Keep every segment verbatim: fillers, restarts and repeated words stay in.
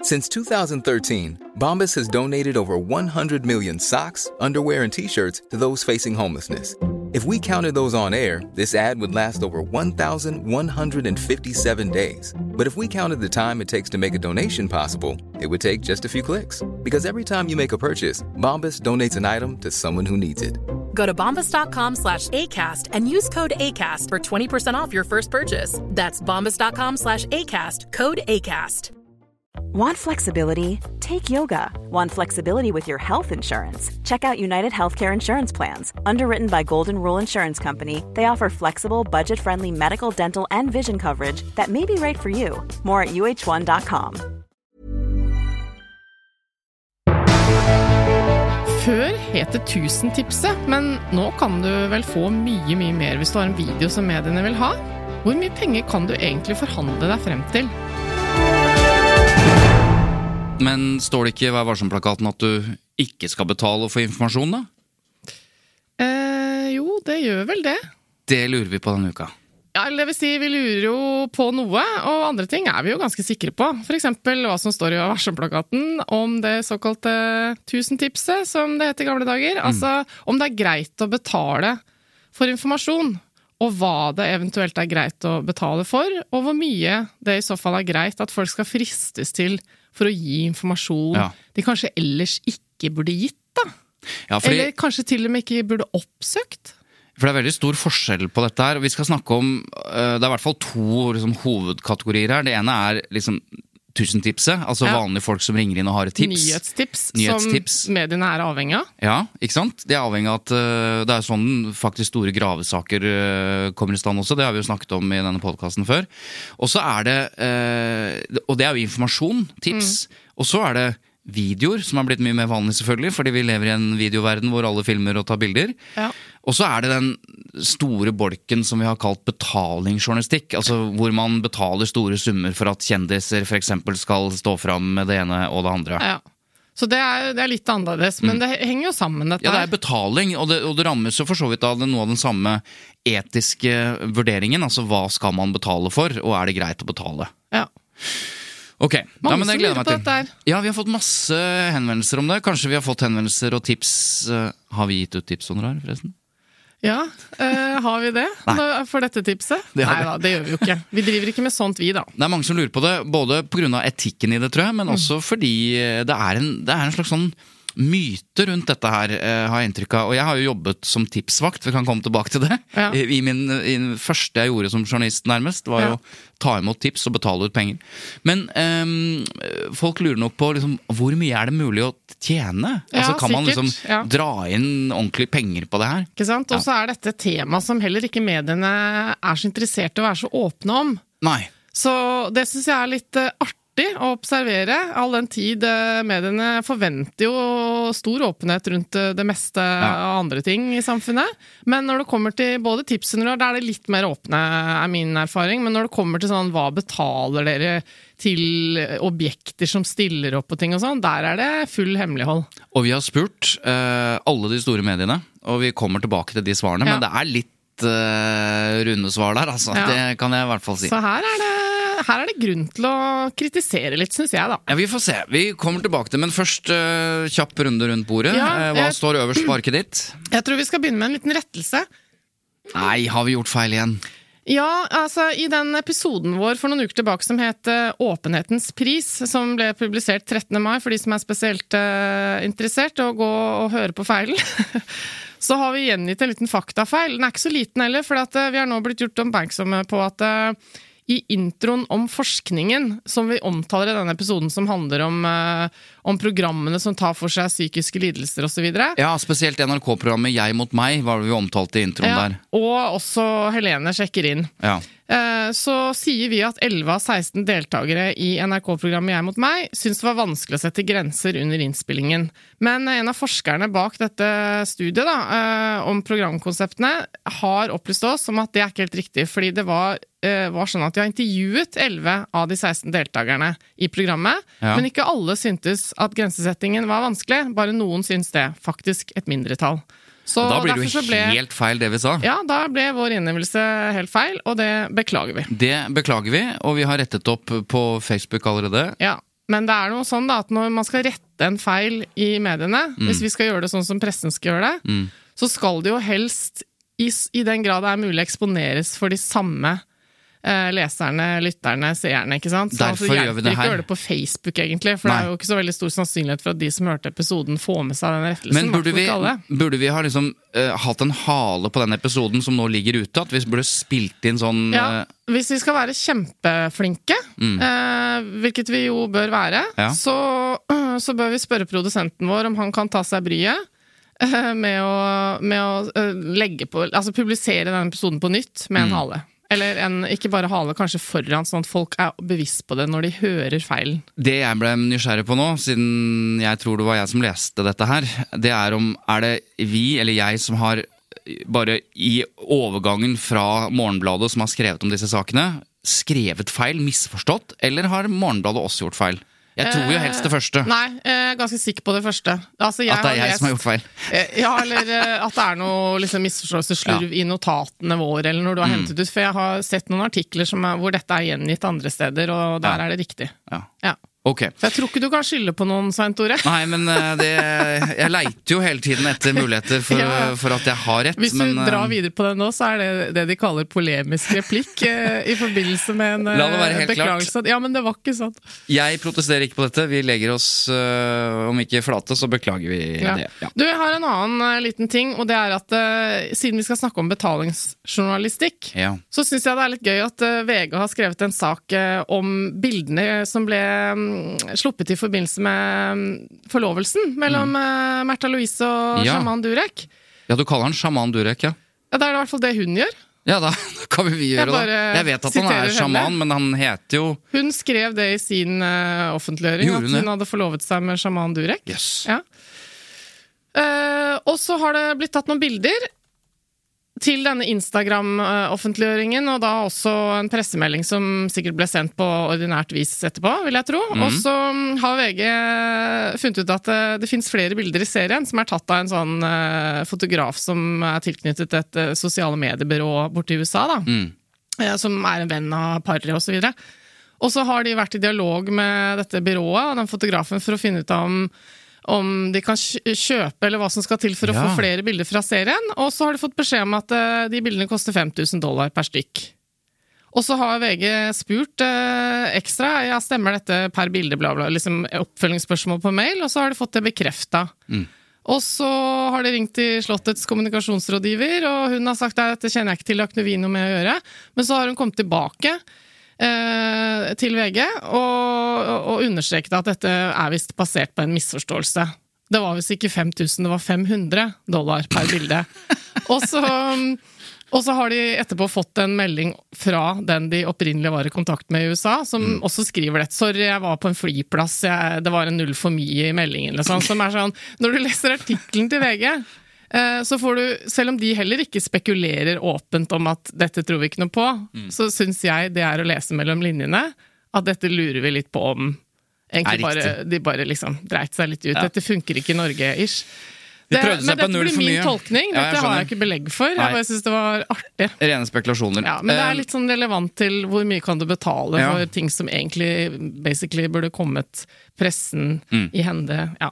Since two thousand thirteen, Bombas has donated over one hundred million socks, underwear, and T-shirts to those facing homelessness. If we counted those on air, this ad would last over one thousand one hundred fifty-seven days. But if we counted the time it takes to make a donation possible, it would take just a few clicks. Because every time you make a purchase, Bombas donates an item to someone who needs it. Go to bombas.com slash ACAST and use code ACAST for twenty percent off your first purchase. That's bombas.com slash ACAST, code ACAST. Want flexibility? Take yoga. Want flexibility with your health insurance? Check out United Healthcare Insurance Plans. Underwritten by Golden Rule Insurance Company, they offer flexible, budget-friendly medical, dental, and vision coverage that may be right for you. More at U H one dot com. Før het det tusen-tipset, men nå kan du vel få mye, mye mer hvis du har en video som mediene vil ha. Hvor mye penger kan du egentlig forhandle deg frem til? Men står det ikke i Vær varsom-plakaten at du ikke skal betale for informasjon da? Eh, jo, det gjør vel det. Det lurer vi på denne uka. Ja, det vil si, vi lurer jo på noe, og andre ting er vi jo ganske sikre på. For eksempel hva som står i Vær varsom-plakaten om det såkalte tusen-tipset, som det het i gamle dager. Mm. Altså, om det er greit å betale for informasjon, og hva det eventuelt er greit å betale for, og hvor mye det i så fall er greit at folk skal fristes til for å gi informasjon ja. De kanskje ellers ikke burde gitt da. Ja, fordi, eller kanskje til og med ikke burde oppsøkt. For det er veldig stor forskjell på dette her, og vi skal snakke om, det er i hvert fall to liksom, hovedkategorier her. Det ene er liksom tusen-tipset, altså ja. Vanlige folk som ringer inn og har et tips. Nyhetstips, Nyhetstips, som mediene er avhengig av. Ja, ikke sant? Det er avhengig av at uh, det er sånn faktisk store gravesaker uh, kommer i stand også, det har vi jo snakket om i denne podcasten før. Og så er det, uh, og det er jo informasjon, tips, mm. og så er det videoer, som har blitt mye mer vanlig selvfølgelig, fordi vi lever i en videoverden hvor alle filmer og tar bilder. Ja. Og så er det den store bolken som vi har kalt betalingsjournalistikk, altså hvor man betaler store summer for at kjendiser for eksempel skal stå fram med det ene og det andre. Ja. Så det er, det er litt annerledes, men mm. det henger jo sammen dette. Ja, det er betaling, og det, og det rammes jo for så vidt av det, noe av den samme etiske vurderingen, altså hva skal man betale for, og er det greit å betale? Ja. Ok, mange ja, men det gleder meg til. Dette. Ja, vi har fått masse henvendelser om det. Kanskje vi har fått henvendelser og tips. Uh, har vi gitt ut tips om det her, forresten? Ja, uh, har vi det? For dette tipset? Det Nei da, det gjør vi jo ikke. Vi driver ikke med sånt vi da. Det er mange som lurer på det, både på grunn av etikken i det, tror jeg, men også fordi det er en, det er en slags sånn myte rundt dette her, eh, har jeg inntrykk av. Og jeg har jo jobbet som tipsvakt, vi kan komme tilbake til det. Ja. I, i min i første jeg gjorde som journalist nærmest, var ja. Jo ta imot tips og betale ut penger. Men eh, folk lurer nok på liksom, hvor mye er det mulig å tjene? Ja, altså kan sikkert. Man liksom ja. Dra inn ordentlig penger på det her? Ikke sant? Og så er dette et tema som heller ikke mediene er så interessert i å være så åpne om. Nei. Så det synes jeg er litt uh, artig å observere, all den tid mediene forventer jo stor åpenhet rundt det meste ja. Av andre ting i samfunnet, men når det kommer til både tipsene, da er det litt mer åpne, er min erfaring, men når det kommer til sånn, hva betaler dere til objekter som stiller opp og ting og sånn, der er det full hemmelighold. Og vi har spurt uh, alle de store mediene, og vi kommer tilbake til de svarene, ja. Men det er litt uh, runde svar der, altså. Ja. Det kan jeg i hvert fall si. Så her er det Her er det grunn til å kritisere litt, synes jeg da. Ja, vi får se. Vi kommer tilbake til, men først uh, kjapp runde rundt bordet. Ja, uh, Hva jeg... står øverst på arket ditt? Jeg tror vi skal begynne med en liten rettelse. Nei, har vi gjort feil igjen? Ja, altså i den episoden vår for noen uker tilbake som het Åpenhetens pris, som ble publisert trettende mai for de som er spesielt uh, interessert å gå og høre på feilen, så har vi gjengitt en liten faktafeil. Den er ikke så liten heller, for at, uh, vi har nå blitt gjort oppmerksomme på at uh, i introen om forskningen, som vi omtaler i denne episoden, som handler om, uh, om programmene som tar for seg psykiske lidelser og så videre. Ja, spesielt N R K-programmet Jeg mot meg, var det vi omtalte i introen ja, der. Og også Helene sjekker inn. Ja. Uh, så sier vi at elleve av seksten deltakere i N R K-programmet Jeg mot meg synes det var vanskelig å sette grenser under innspillingen. Men en av forskerne bak dette studiet da, uh, om programkonseptene har opplyst oss om at det er ikke helt riktig, fordi det var var sånn at de har intervjuet elleve av de seksten deltakerne i programmet, ja. Men ikke alle syntes at grensesettingen var vanskelig, bare noen syntes det, faktisk et mindretall. Så da blir det jo ble, helt feil det vi sa. Ja, da ble vår innlevelse helt feil, og det beklager vi. Det beklager vi, og vi har rettet opp på Facebook allerede. Ja. Men det er noe sånn da, at når man skal rette en feil i mediene, mm. hvis vi skal gjøre det sånn som pressen skal gjøre det, mm. så skal det jo helst, i, i den grad det er mulig, eksponeres for de samme eh, leserne, lytterne, seerne, ikke sant? Så Derfor altså, gjør vi det her. ikke gjøre det på Facebook, egentlig, for Nei. Det er jo ikke så veldig stor sannsynlighet for at de som hørte episoden får med seg den rettelsen. Men burde vi, burde vi ha liksom, uh, hatt en hale på den episoden som nå ligger ute? At vi burde spilt inn sånn... Uh... Ja, hvis vi skal være kjempeflinke, mm. uh, hvilket vi jo bør være, ja. så, uh, så bør vi spørre produsenten vår om han kan ta seg bryet uh, med å, med å uh, legge på, altså publisere den episoden på nytt med en mm. hale. Eller en, ikke bare hale, kanskje foran, sånn at folk er bevisst på det når de hører feilen. Det jeg ble nysgjerrig på nå, siden jeg tror det var jeg som leste dette her, det er om, er det vi eller jeg som har bare i overgangen fra Morgenbladet som har skrevet om disse sakene, skrevet feil, misforstått, eller har Morgenbladet også gjort feil? Jeg tror jo helst det første. Eh, nei, jeg er ganske sikker på det første. Altså, jeg at det er jeg lest, som har gjort feil. Eh, ja, eller at det er noe liksom, misforståelse, slurv ja. I notatene våre, eller når du har mm. hentet ut. For jeg har sett noen artikler som er, hvor dette er gjengitt andre steder, og der ja. Er det riktig. Ja. Ja. Okay. Så jeg tror ikke du kan skylde på noen, Svein Tore. Nei, men det, jeg leiter jo hele tiden etter muligheter for, ja. For at jeg har rett. Hvis du men, drar videre på det nå, så er det det de kaller polemisk replikk i forbindelse med en La det være helt beklagelse. Klart. Ja, men det var ikke sånn. Jeg protesterer ikke på dette. Vi legger oss, uh, om ikke flate, så beklager vi ja. Det. Ja. Du, jeg har en annen uh, liten ting, og det er at uh, siden vi skal snakke om betalingsjournalistikk, ja. Så synes jeg det er litt gøy at uh, V G har skrevet en sak uh, om bildene som ble um, sluppet i forbindelse med forlovelsen mellom mm. Märtha Louise og ja. Shaman Durek. Ja, du kaller han Shaman Durek, ja. Ja, det er i hvert fall det hun gjør. Ja, da kan vi gjøre jeg det. Jeg vet at han er shaman, henne. Men han heter jo... Hun skrev det i sin uh, offentliggjøring, at hun det? Hadde forlovet seg med Shaman Durek. Yes. Ja. Uh, og så har det blitt tatt noen bilder til denne Instagram-offentliggjøringen, og da også en pressemelding som sikkert ble sendt på ordinært vis etterpå, vil jeg tro. Mm. Og så har V G funnet ut at det finnes flere bilder i serien som er tatt av en sånn uh, fotograf som er tilknyttet et uh, sosiale mediebyrå borte i U S A, da. Mm. Uh, som er en venn av paret og så videre. Og så har de vært i dialog med dette byrået og den fotografen for å finne ut om om de kan kjøpe, eller hva som skal til for å ja. Få flere bilder fra serien, og så har de fått beskjed om at uh, de bildene koster fem tusen dollar per stykk. Og så har V G spurt uh, ekstra, ja, stemmer dette per bilde, bla bla, liksom oppfølgingsspørsmål på mail, og så har de fått det bekreftet. Mm. Og så har de ringt til Slottets kommunikasjonsrådgiver, og hun har sagt at dette kjenner jeg ikke til, det har ikke noe vi noe med å gjøre, men så har hun kommet tilbake Eh, til V G og, og understreket at dette er vist basert på en misforståelse. Det var vist ikke fem tusen, det var fem hundre dollar per bilde. Og så, og så har de etterpå fått en melding fra den de opprinnelig var i kontakt med i U S A, som mm. også skriver det. Sorry, jeg var på en flyplass, jeg, det var en null for mye i meldingen. Eller sånn, som er sånn, når du leser artikkelen til V G, så får du, selv om de heller ikke spekulerer åpent om at dette tror vi ikke noe på, mm. så synes jeg det er å lese mellom linjene, at dette lurer vi litt på om egentlig bare, de bare liksom dreit seg litt ut. Ja. Dette funker ikke i Norge, ish. Det, men dette blir min tolkning, dette ja, jeg har jeg ikke belegg for. Nei. Jeg bare synes det var artig. Rene spekulasjoner. Ja, men det er litt sånn relevant til hvor mye kan du betale ja. For ting som egentlig basically burde kommet pressen mm. i hende, ja.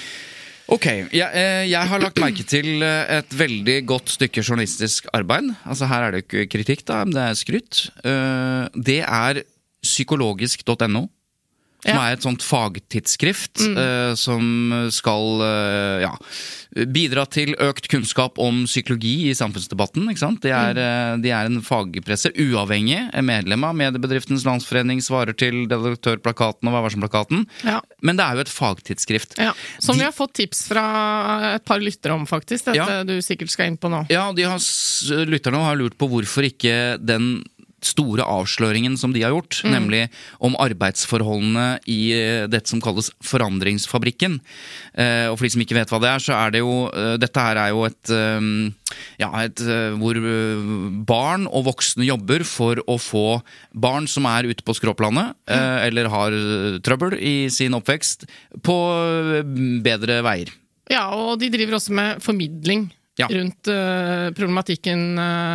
Ok, jeg, jeg har lagt merke til et veldig godt stykke journalistisk arbeid. Altså her er det ikke kritikk da, men det er skrytt. Det er psykologisk punktum no, som ja. Er et sånt fagtidsskrift mm. som skal ja, bidra til økt kunnskap om psykologi i samfunnsdebatten, ikke sant? De er, mm. de er en fagpresse, uavhengig, er medlem av Mediebedriftens Landsforening, svarer til redaktørplakaten og Vær-varsom-plakaten, ja. Men det er jo et fagtidsskrift. Ja, som de, vi har fått tips fra et par lyttere om faktisk, dette ja. Du sikkert skal inn på nå. Ja, de har, lytterne har lurt på hvorfor ikke den store avsløringen som de har gjort, mm. nemlig om arbeidsforholdene i dette som kalles forandringsfabrikken. Eh, og for de som ikke vet hva det er, så er det jo, uh, dette her er jo et, um, ja, et uh, hvor barn og voksne jobber for å få barn som er ute på skråplanet, mm. uh, eller har trøbbel i sin oppvekst, på bedre veier. Ja, og de driver også med formidling Ja. Rundt uh, problematikken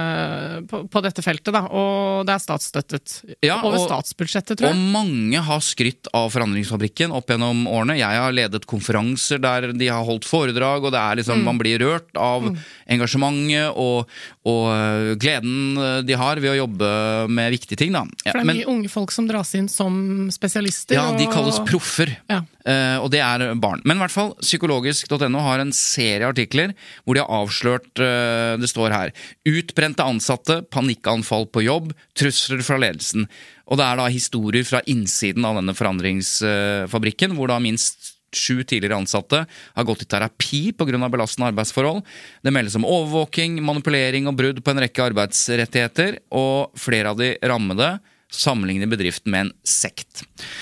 uh, på, på dette feltet, da. Og det er statsstøttet ja, over og, statsbudsjettet, tror jeg. Og mange har skrytt av Forandringsfabrikken opp gjennom årene. Jeg har ledet konferanser der de har holdt foredrag, og det er liksom, mm. man blir rørt av mm. engasjementet og, og uh, gleden de har ved å jobbe med viktige ting, da. Ja, For det er men, mye unge folk som dras inn som spesialister. Ja, de og... kalles proffer. Ja. Uh, og det er barn. Men i hvert fall, psykologisk punktum no har en serie artikler hvor de har avslørt, uh, det står her, utbrente ansatte, panikkanfall på jobb, trusler fra ledelsen. Og det er da historier fra innsiden av denne forandringsfabrikken, hvor da minst sju tidligere ansatte har gått i terapi på grunn av belastende arbeidsforhold. Det meldes om overvåking, manipulering og brudd på en rekke arbeidsrettigheter, og flere av de rammede sammenligner bedriften med en sekt.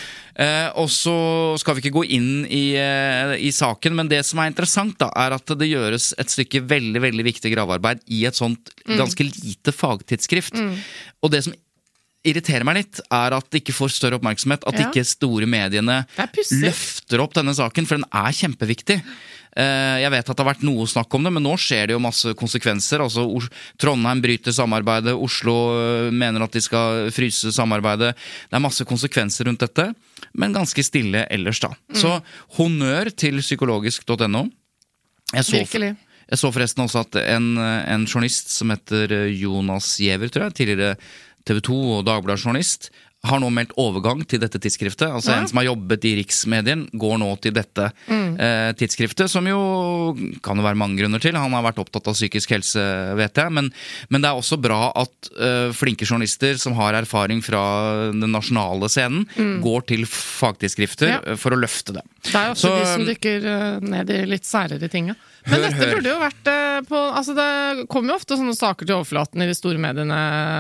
Eh, og så skal vi ikke gå inn i, eh, i saken, men det som er interessant da, er at det gjøres et stykke veldig, veldig viktig gravearbeid i et sånt mm. ganske lite fagtidsskrift. Mm. Og det som irriterer meg litt, er at det ikke får større oppmerksomhet, at ja. ikke store mediene løfter opp denne saken, for den er kjempeviktig. Jeg vet at det har vært noe snakk om det, men nå skjer det jo masse konsekvenser. Altså, Trondheim bryter samarbeidet, Oslo mener at de skal fryse samarbeidet. Det er masse konsekvenser rundt dette, men ganske stille ellers da. Mm. Så honnør til psykologisk punktum no. Jeg så, jeg så forresten også at en, en journalist som heter Jonas Giæver, tror jeg, tidligere T V to og Dagbladet-journalist, har nå meldt overgang til dette tidsskriftet. Altså ja. En som har jobbet i Riksmedien, går nå til dette mm. eh, tidsskriftet, som jo kan jo være mange grunner til. Han har vært opptatt av psykisk helse, vet jeg, men, men det er også bra at eh, flinke journalister som har erfaring fra den nasjonale scenen, mm. går til fagtidsskrifter ja. for å løfte det. Det er jo også Så, de som dykker ned i litt særere ting, ja. Men hør, dette hør. burde jo vært på, altså det kommer jo ofte sånne saker til overflaten i de store mediene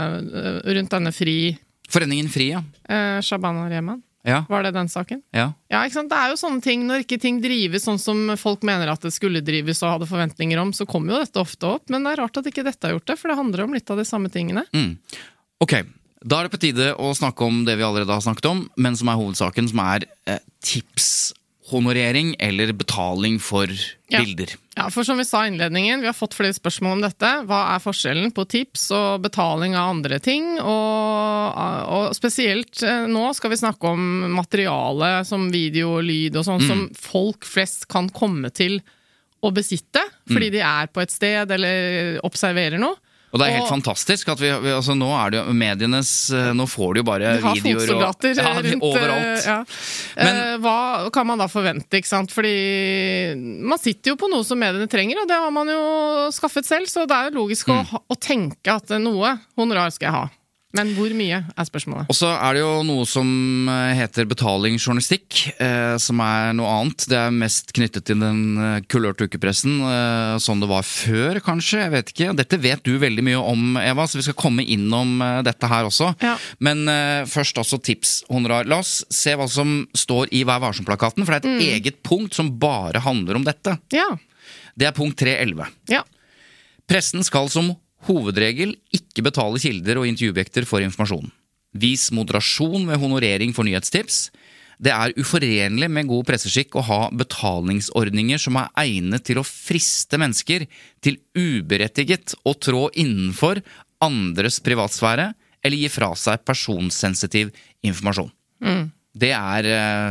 rundt denne fri... Foreningen Fri, ja. Eh, Shabana Rehman. Ja. Var det den saken? Ja. Ja, ikke sant? Det er jo sånne ting, når ikke ting drives sånn som folk mener at det skulle drives og hadde forventninger om, så kommer jo dette ofte opp, men det er rart at ikke dette har gjort det, for det handler om litt av de samme tingene. Mm. Ok, da er det på tide å snakke om det vi allerede har snakket om, men som er hovedsaken, som er eh, tips, honorering eller betaling for ja. bilder. Ja, for som vi sa i innledningen, vi har fått flere spørsmål om dette. Hva er forskjellen på tips og betaling av andre ting? Og, og spesielt nå skal vi snakke om materiale som video og lyd og sånn, mm. som folk flest kan komme til å besitte, fordi mm. de er på et sted eller observerer noe. Og det er helt og, fantastisk at vi, vi altså nå er det jo medienes, nå får du jo bare videoer og ja, rundt, overalt. Ja. Men, eh, hva kan man da forvente, ikke sant? Fordi man sitter jo på noe som mediene trenger, og det har man jo skaffet selv, så det er jo logisk mm. å, å tenke at noe honorar skal jeg ha. Men hvor mye er spørsmålet? Og så er det jo noe som heter betalingsjournalistikk, eh, som er noe annet. Det er mest knyttet til den kulørte ukepressen, eh, som det var før, kanskje. Jeg vet ikke. Dette vet du veldig mye om, Eva, så vi skal komme innom eh, dette her også. Ja. Men eh, først også tips, honorar. La oss se hva som står i Vær varsom-plakaten, for det er et mm. eget punkt som bare handler om dette. Ja. Det er punkt tre elleve. Ja. Pressen skal som hovedregel ikke betale kilder og intervjuobjekter for informasjon. Vis moderasjon ved honorering for nyhetstips. Det er uforenlig med god presseskikk å ha betalingsordninger som er egnet til å friste mennesker til uberettiget å trå innenfor andres privatsfære eller gi fra seg personsensitiv informasjon. Mm. Det er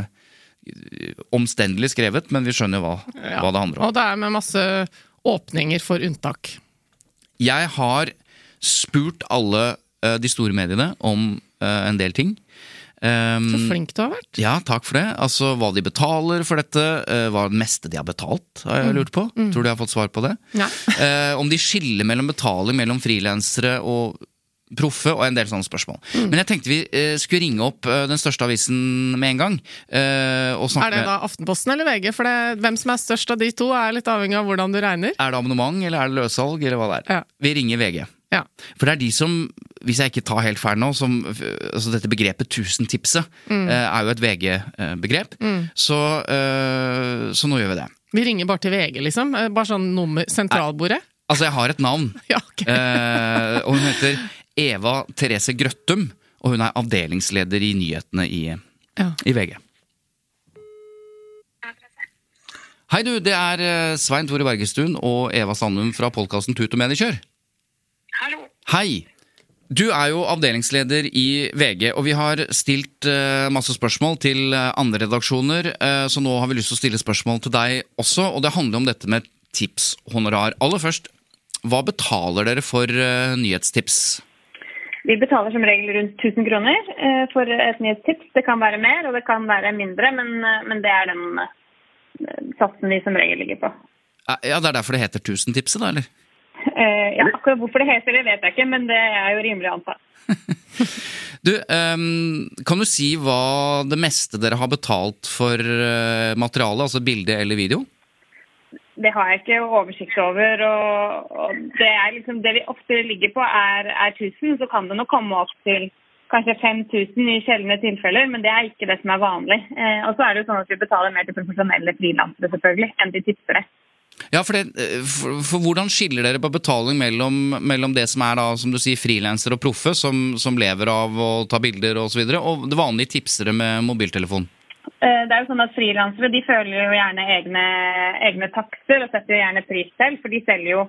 eh, omstendelig skrevet, men vi skjønner hva, ja. hva det handler om. Og det er med masse åpninger for unntak. Jeg har spurt alle uh, de store mediene om uh, en del ting. Um, Så flink du har vært. Ja, takk for det. Altså, hva de betaler for dette, uh, hva det meste de har betalt, har jeg lurt på. Mm. Tror du jeg har fått svar på det? Ja. uh, om de skiller mellom betaling mellom frilansere og proffe, og en del sånne spørsmål. Mm. Men jeg tenkte vi uh, skulle ringe opp uh, den største avisen med en gang. Uh, og snakke er det da Aftenposten eller V G? For det, hvem som er størst av de to er litt avhengig av hvordan du regner. Er det abonnement, eller er det løssalg, eller hva det er? Ja. Vi ringer V G. Ja. For det er de som, hvis jeg ikke tar helt feil nå, som, altså dette begrepet tusentipset mm. uh, er jo et V G-begrep. Uh, mm. så, uh, så nå gjør vi det. Vi ringer bare til V G, liksom? Bare sånn nummer, sentralbordet? Uh, altså, jeg har et navn. ja, okay. uh, og hun heter Eva Therese Grøttum, og hun er avdelingsleder i nyhetene i, ja. i V G. Hei du, det er eh, Svein Tore Bergestuen og Eva Sandum fra podcasten Tut og Mediekjør. Hallo. Hei! Du er jo avdelingsleder i V G, og vi har stilt uh, masse spørsmål til uh, andre redaksjoner, uh, så nå har vi lyst til å stille spørsmål til deg også, og det handler om dette med tipshonorar. Aller først, hva betaler dere for uh, nyhetstips? Vi betaler som regel rundt tusen kroner uh, for et nyhetstips. Det kan være mer, og det kan være mindre, men, uh, men det er den uh, satsen vi som regel ligger på. Ja, det er derfor det heter tusentipset da, eller? Uh, ja, akkurat hvorfor det heter det vet jeg ikke, men det er jo rimelig antall. Du, um, kan du si hva det meste dere har betalt for uh, materiale, altså bilde eller video? Det har jeg ikke oversikt over, og, og det, er liksom, det vi ofte ligger på er, er tusen, så kan det nok komme opp til kanskje fem tusen i sjeldne tilfeller, men det er ikke det som er vanlig. Uh, og så er det jo sånn at vi betaler mer til profesjonelle frilansere selvfølgelig, enn de tipsere. Ja, for, det, for, for hvordan skiller dere på betaling mellom, mellom det som er da, som du sier, frilanser og proffe, som, som lever av å ta bilder og så videre, og det vanlige tipsere med mobiltelefon? Det er jo sånn at frilansere, de føler jo gjerne egne, egne takser og setter jo gjerne pris selv, for de selger jo,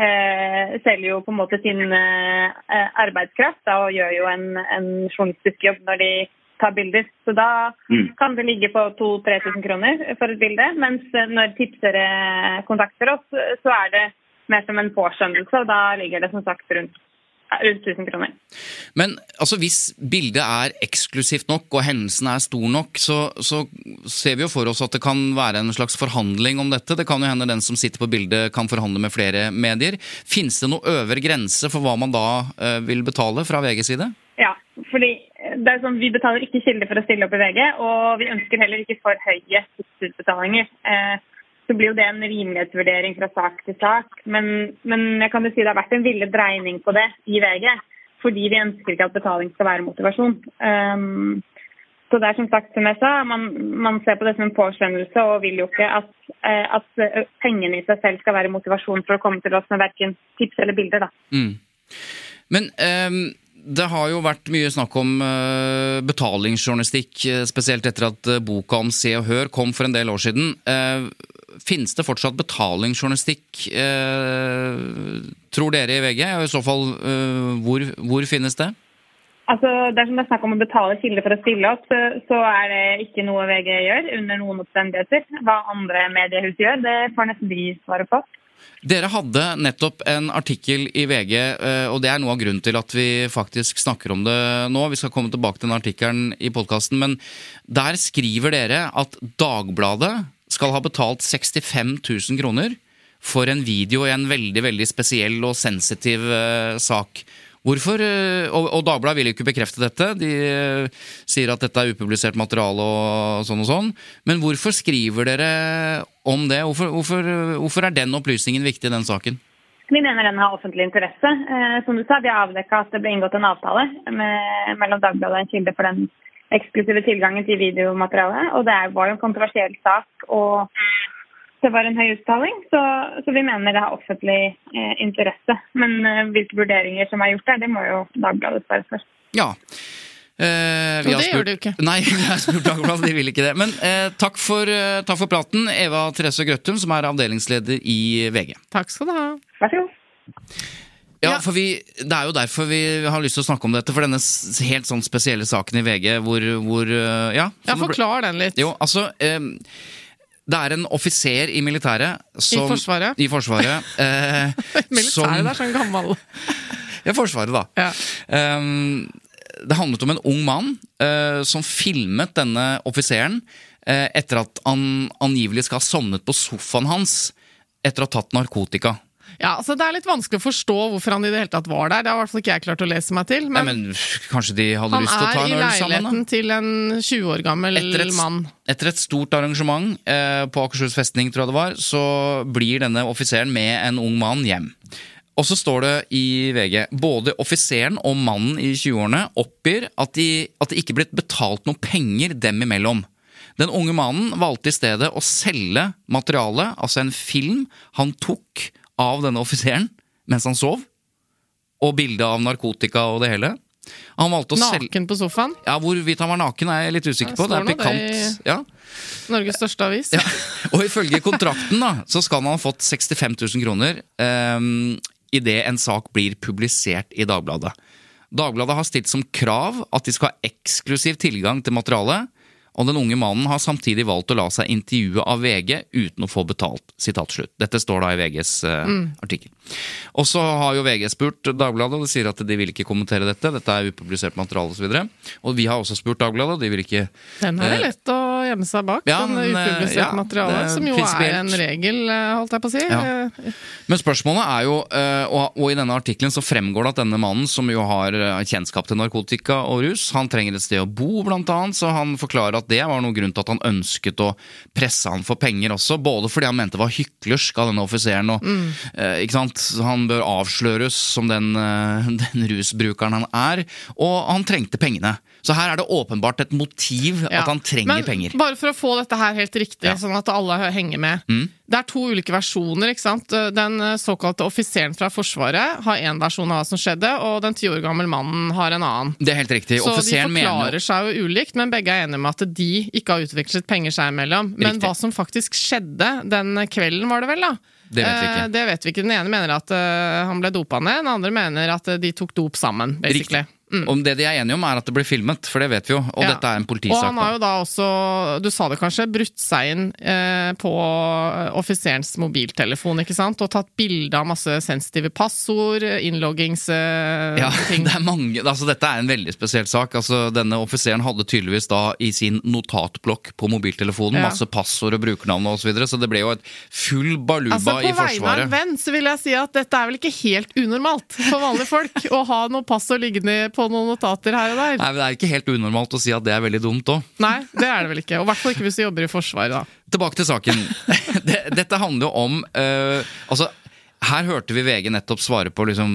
eh, selger jo på en måte sin eh, arbeidskraft da, og gjør jo en, en journalistisk jobb når de tar bilder. Så da mm. kan det ligge på to til tre tusen kroner for et bilde, mens når tipsere kontakter oss, så er det mer som en påskjønnelse, og da ligger det som sagt rundt, rundt tusen kroner. Men altså, hvis bildet er eksklusivt nok, og hendelsen er stor nok, så, så ser vi jo for oss at det kan være en slags forhandling om dette. Det kan jo hende den som sitter på bildet kan forhandle med flere medier. Finnes det noe øvre grense for hva man da uh, vil betale fra V G's side? Ja, fordi det er sånn, vi betaler ikke kilder for å stille opp i V G, og vi ønsker heller ikke for høye tipsutbetalinger. Eh, så blir jo det en rimelighetsvurdering fra sak til sak, men, men jeg kan jo si det har vært en villet dreining på det i V G, fordi vi ønsker ikke at betaling skal være motivasjon. Um, så det er som sagt, som jeg sa, man, man ser på det som en påskjønnelse, og vil jo ikke at, at pengene i seg selv skal være motivasjon for å komme til oss med hverken tips eller bilder da. Mm. Men um det har jo vært mye snakk om uh, betalingsjournalistikk, spesielt etter at uh, boka om Se og Hør kom for en del år siden. Uh, finnes det fortsatt betalingsjournalistikk, uh, tror dere i V G? Og i så fall, uh, hvor, hvor finnes det? Altså, dersom det er snakk om å betale kilder for å stille opp, så, så er det ikke noe V G gjør under noen oppstendigheter. Hva andre mediehus gjør, det får nesten de svare på. Dere hadde nettopp en artikkel i V G, og det er noe av grunnen til at vi faktisk snakker om det nå. Vi skal komme tilbake til den artikkelen i podcasten, men der skriver dere at Dagbladet skal ha betalt sekstifem tusen kroner for en video i en veldig, veldig spesiell og sensitiv uh, sak. Hvorfor, og, og Dagbladet vil ikke bekrefte dette, de uh, sier at dette er upublisert materiale og sånn og sånn, men hvorfor skriver dere om det? Hvorfor, hvorfor, hvorfor er den opplysningen viktig i den saken? Vi mener den har offentlig interesse. Eh, som du sa, vi har avdekket at det ble inngått en avtale med, mellom Dagbladet og en kilde for den eksklusive tilgangen til videomateriale, og det var jo en kontroversiell sak, og det var en høy utbetaling, så, så vi mener det har offentlig eh, interesse. Men eh, hvilke vurderinger som er gjort der, det må jo Dagbladet svare for. Ja, Eh, vi og det spurt, gjør du ikke. Nei, vi har spurt Dagbladet, de vil ikke det. Men eh, takk, for, eh, takk for praten, Eva Therese Grøttum, som er avdelingsleder i V G. Takk skal du ha. Vær så god. Ja, for vi, det er jo derfor vi har lyst til å snakke om dette, for denne helt sånn spesielle saken i V G, hvor, hvor ja. Ja, forklar den litt. Jo, altså... Eh, det er en offiser i militæret som, I Forsvaret? I Forsvaret. Eh, militæret, som, det er sånn gammel. Ja, Forsvaret da. Ja. Um, det handlet om en ung mann uh, som filmet denne offiseren uh, etter at han angivelig skal ha sovnet på sofaen hans etter å ha tatt narkotika. Ja, altså det er litt vanskelig å forstå hvorfor han i det hele tatt var der. Det har i hvert fall ikke jeg klart å lese meg til. Men, Nei, men kanskje de hadde lyst til å ta en øl sammen? Han er i leiligheten til en tjue år gammel etter et, mann. Etter et stort arrangement eh, på Akershus festning, tror jeg det var, så blir denne offiseren med en ung mann hjem. Og så står det i V G, både offiseren og mannen i tjue-årene oppgir at, de, at det ikke ble betalt noen penger dem imellom. Den unge mannen valgte i stedet å selge materiale, altså en film han tok av denne offiseren mens han sov, og bilde av narkotika og det hele. Han valgte å selge... Naken på sofaen? Ja, hvorvidt han var naken er jeg litt usikker på. Det er pikant. Ja. Norges største avis. Ja. Og ifølge kontrakten da, så skal han ha fått sekstifem tusen kroner um, i det en sak blir publisert i Dagbladet. Dagbladet har stilt som krav at de skal ha eksklusiv tilgang til materialet, og den unge mannen har samtidig valgt å la seg intervjue av V G uten å få betalt, sitat slutt. Dette står da i V G's uh, mm. artikkel. Og så har jo V G spurt Dagbladet, og de sier at de vil ikke kommentere dette. Dette er upublisert materiale og så videre. Og vi har også spurt Dagbladet, og de vil ikke... Den er uh, lett å gjemme seg bak, ja, den upublisert ja, materiale, som jo er en regel, holdt jeg på å si. Ja. Men spørsmålet er jo, uh, og, og i denne artikkelen så fremgår det at denne mannen, som jo har kjennskap til narkotika og rus, han trenger et sted å bo blant annet, så han forklarer at det var noen grunn til at han ønsket å presse han for penger også, både fordi han mente det var hyklersk av denne offiseren, og mm. eh, ikke sant, han bør avsløres som den, eh, den rusbrukeren han er, og han trengte pengene. Så her er det åpenbart et motiv ja. At han trenger Men, penger. Bare for å få dette her helt riktig, ja. Sånn at alle henger med. Mm. Det er to ulike versjoner, ikke sant? Den såkalte offiseren fra Forsvaret har en versjon av hva som skjedde, og den ti år gamle mannen har en annen. Det er helt riktig. Så offiseren de forklarer mener... seg jo ulikt, men begge er enige med at de ikke har utvekslet penger seg imellom. Men riktig. Hva som faktisk skjedde den kvelden var det vel da? Det vet vi ikke. Eh, det vet vi ikke. Den ene mener at uh, han ble dopet ned, den andre mener at uh, de tok dop sammen, basically. Riktig. Mm. Om det de er enige om er at det blir filmet, for det vet vi jo, og ja. Dette er en politisak. Og han har jo da også, du sa det kanskje, brutt seg inn eh, på offiserens mobiltelefon, ikke sant? Og tatt bilde av masse sensitive passord, innloggingsting. Eh, ja, det er mange, altså dette er en veldig spesiell sak. Altså denne offiseren hadde tydeligvis da i sin notatblokk på mobiltelefonen ja. Masse passord og brukernavn og så videre, så det ble jo et full baluba altså, i Forsvaret. Altså på vegne av en venn så vil jeg si at dette er vel ikke helt unormalt for vanlige folk å ha noe passord liggende på noen notater her og der. Nei, men det er ikke helt unormalt å si at det er veldig dumt også. Nei, det er det vel ikke. Og i hvert fall ikke hvis du jobber i Forsvaret da. Tilbake til saken. Dette handler jo om, uh, altså, her hørte vi V G nettopp svare på liksom,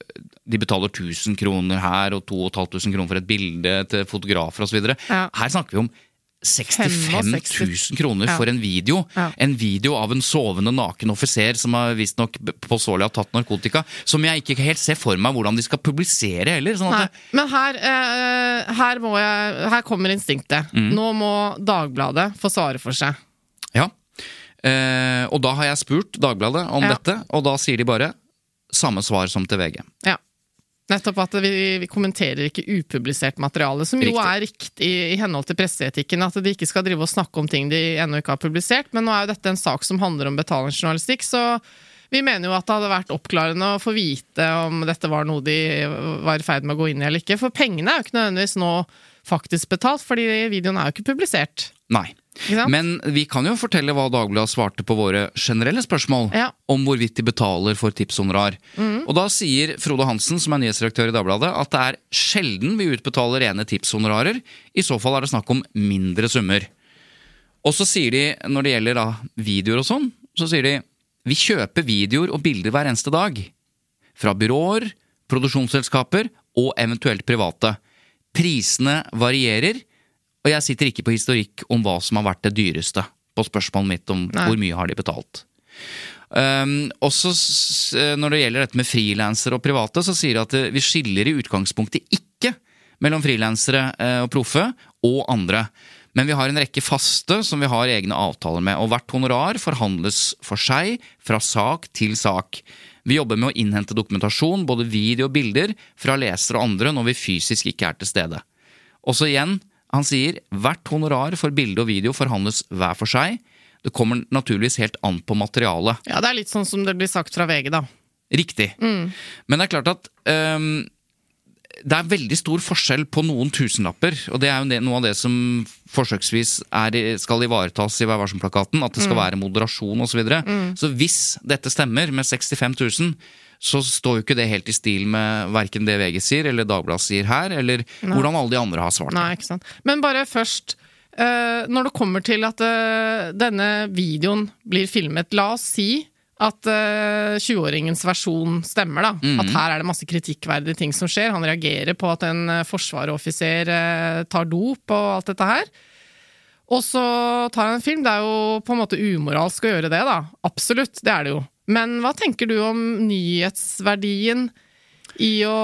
de betaler tusen kroner her og to og et halvt tusen kroner for et bilde til fotografer og så videre. Ja. Her snakker vi om sekstifem tusen kroner ja. For en video. Ja. En video av en sovende naken offiser som har visst nok påståelig har tatt narkotika, som jeg ikke helt ser for meg hvordan de skal publisere heller. Sånn at det... Men her, eh, her, må jeg, her kommer instinktet. Mm. Nå må Dagbladet få svare for seg. Ja, eh, og da har jeg spurt Dagbladet om ja. Dette, og da sier de bare samme svar som til V G. Ja. Nettopp at vi, vi kommenterer ikke upublisert materiale, som jo riktig. Er riktig i, i henhold til presseetikken, at de ikke skal drive og snakke om ting de ennå ikke har publisert, men nå er jo dette en sak som handler om betalingsjournalistikk, så vi mener jo at det hadde vært oppklarende å få vite om dette var noe de var i ferd med å gå inn i eller ikke, for pengene er jo ikke nødvendigvis nå faktisk betalt, fordi videoen er jo ikke publisert. Nei. Men vi kan jo fortelle hva Dagbladet svarte på våre generelle spørsmål ja. Om hvorvidt de betaler for tipshonorar. Mm. Og da sier Frode Hansen, som er nyhetsredaktør i Dagbladet, at det er sjelden vi utbetaler rene tipshonorarer. I så fall er det snakk om mindre summer. Og så sier de, når det gjelder da videoer og sånn, så sier de vi kjøper videoer og bilder hver eneste dag. Fra byråer, produksjonsselskaper og eventuelt private. Prisene varierer. Og jeg sitter ikke på historikk om hva som har vært det dyreste på spørsmålet mitt om Nei. Hvor mye har de betalt. Um, også når det gjelder dette med frilansere og private, så sier de at vi skiller i utgangspunktet ikke mellom frilansere og proffe og andre. Men vi har en rekke faste som vi har egne avtaler med, og hvert honorar forhandles for seg fra sak til sak. Vi jobber med å innhente dokumentasjon, både video og bilder, fra lesere og andre når vi fysisk ikke er til stede. Også igjen, han sier, hvert honorar for bilde og video forhandles hver for seg. Det kommer naturligvis helt an på materialet. Ja, det er litt sånn som det blir sagt fra V G da. Riktig. Mm. Men det er klart at um, det er veldig stor forskjell på noen tusenlapper, og det er jo det, noe av det som forsøksvis er, skal ivaretas i Vær varsom-plakaten, at det skal mm. være moderasjon og så videre. Mm. Så hvis dette stemmer med sekstifem tusen, så står jo ikke det helt i stil med hverken det V G sier, eller Dagbladet sier her, eller Nei. Hvordan alle de andre har svart. Nei, ikke sant. Men bare først, uh, når det kommer til at uh, denne videoen blir filmet, la oss si at uh, tjueåringens versjon stemmer da, mm. at her er det masse kritikkverdige ting som skjer, han reagerer på at en uh, forsvaroffiser uh, tar dop og alt dette her, og så tar han en film, det er jo på en måte umoralsk å gjøre det da, absolutt, det er det jo. Men hva tenker du om nyhetsverdien I å,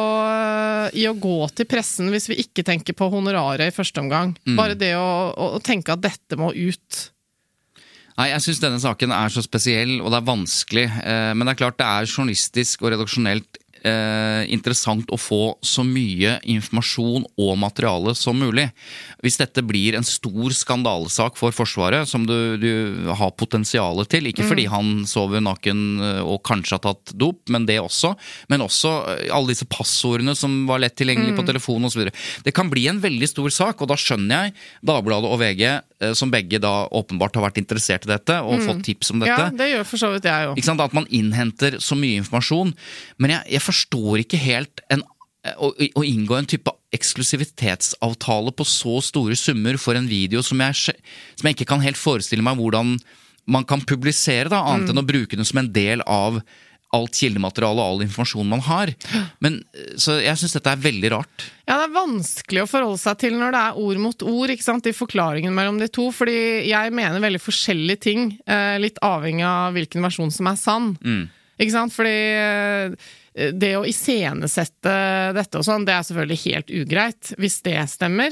I å gå til pressen hvis vi ikke tenker på honoraret i første omgang. Mm. Bare det å, å tenke at dette må ut. Nei, jeg synes denne saken er så spesiell, og det er vanskelig. Men det er klart det er journalistisk og redaksjonelt Eh, interessant å få så mye informasjon og materiale som mulig. Hvis dette blir en stor skandalesak for Forsvaret, som du, du har potensialet til, ikke mm. fordi han sover naken og kanskje har tatt dop, men det også, men også alle disse passordene som var lett tilgjengelig mm. på telefon og så videre. Det kan bli en veldig stor sak, og da skjønner jeg Dagbladet og V G, eh, som begge da åpenbart har vært interessert i dette, og mm. fått tips om dette. Ja, det gjør for så vidt jeg jo. Ikke sant? At man innhenter så mye informasjon, men jeg, jeg forstår ikke helt en, å, å inngå en type eksklusivitetsavtale på så store summer for en video som jeg, som jeg ikke kan helt forestille meg hvordan man kan publisere da, annet mm. enn å bruke den som en del av alt kildemateriale og all informasjon man har. Men, så jeg synes dette er veldig rart. Ja, det er vanskelig å forholde seg til når det er ord mot ord, ikke sant, i forklaringen mellom de to, fordi jeg mener veldig forskjellige ting, litt avhengig av hvilken versjon som er sann. Mm. Ikke sant, fordi det å iscenesette dette og sånn, det er selvfølgelig helt ugreit, hvis det stemmer.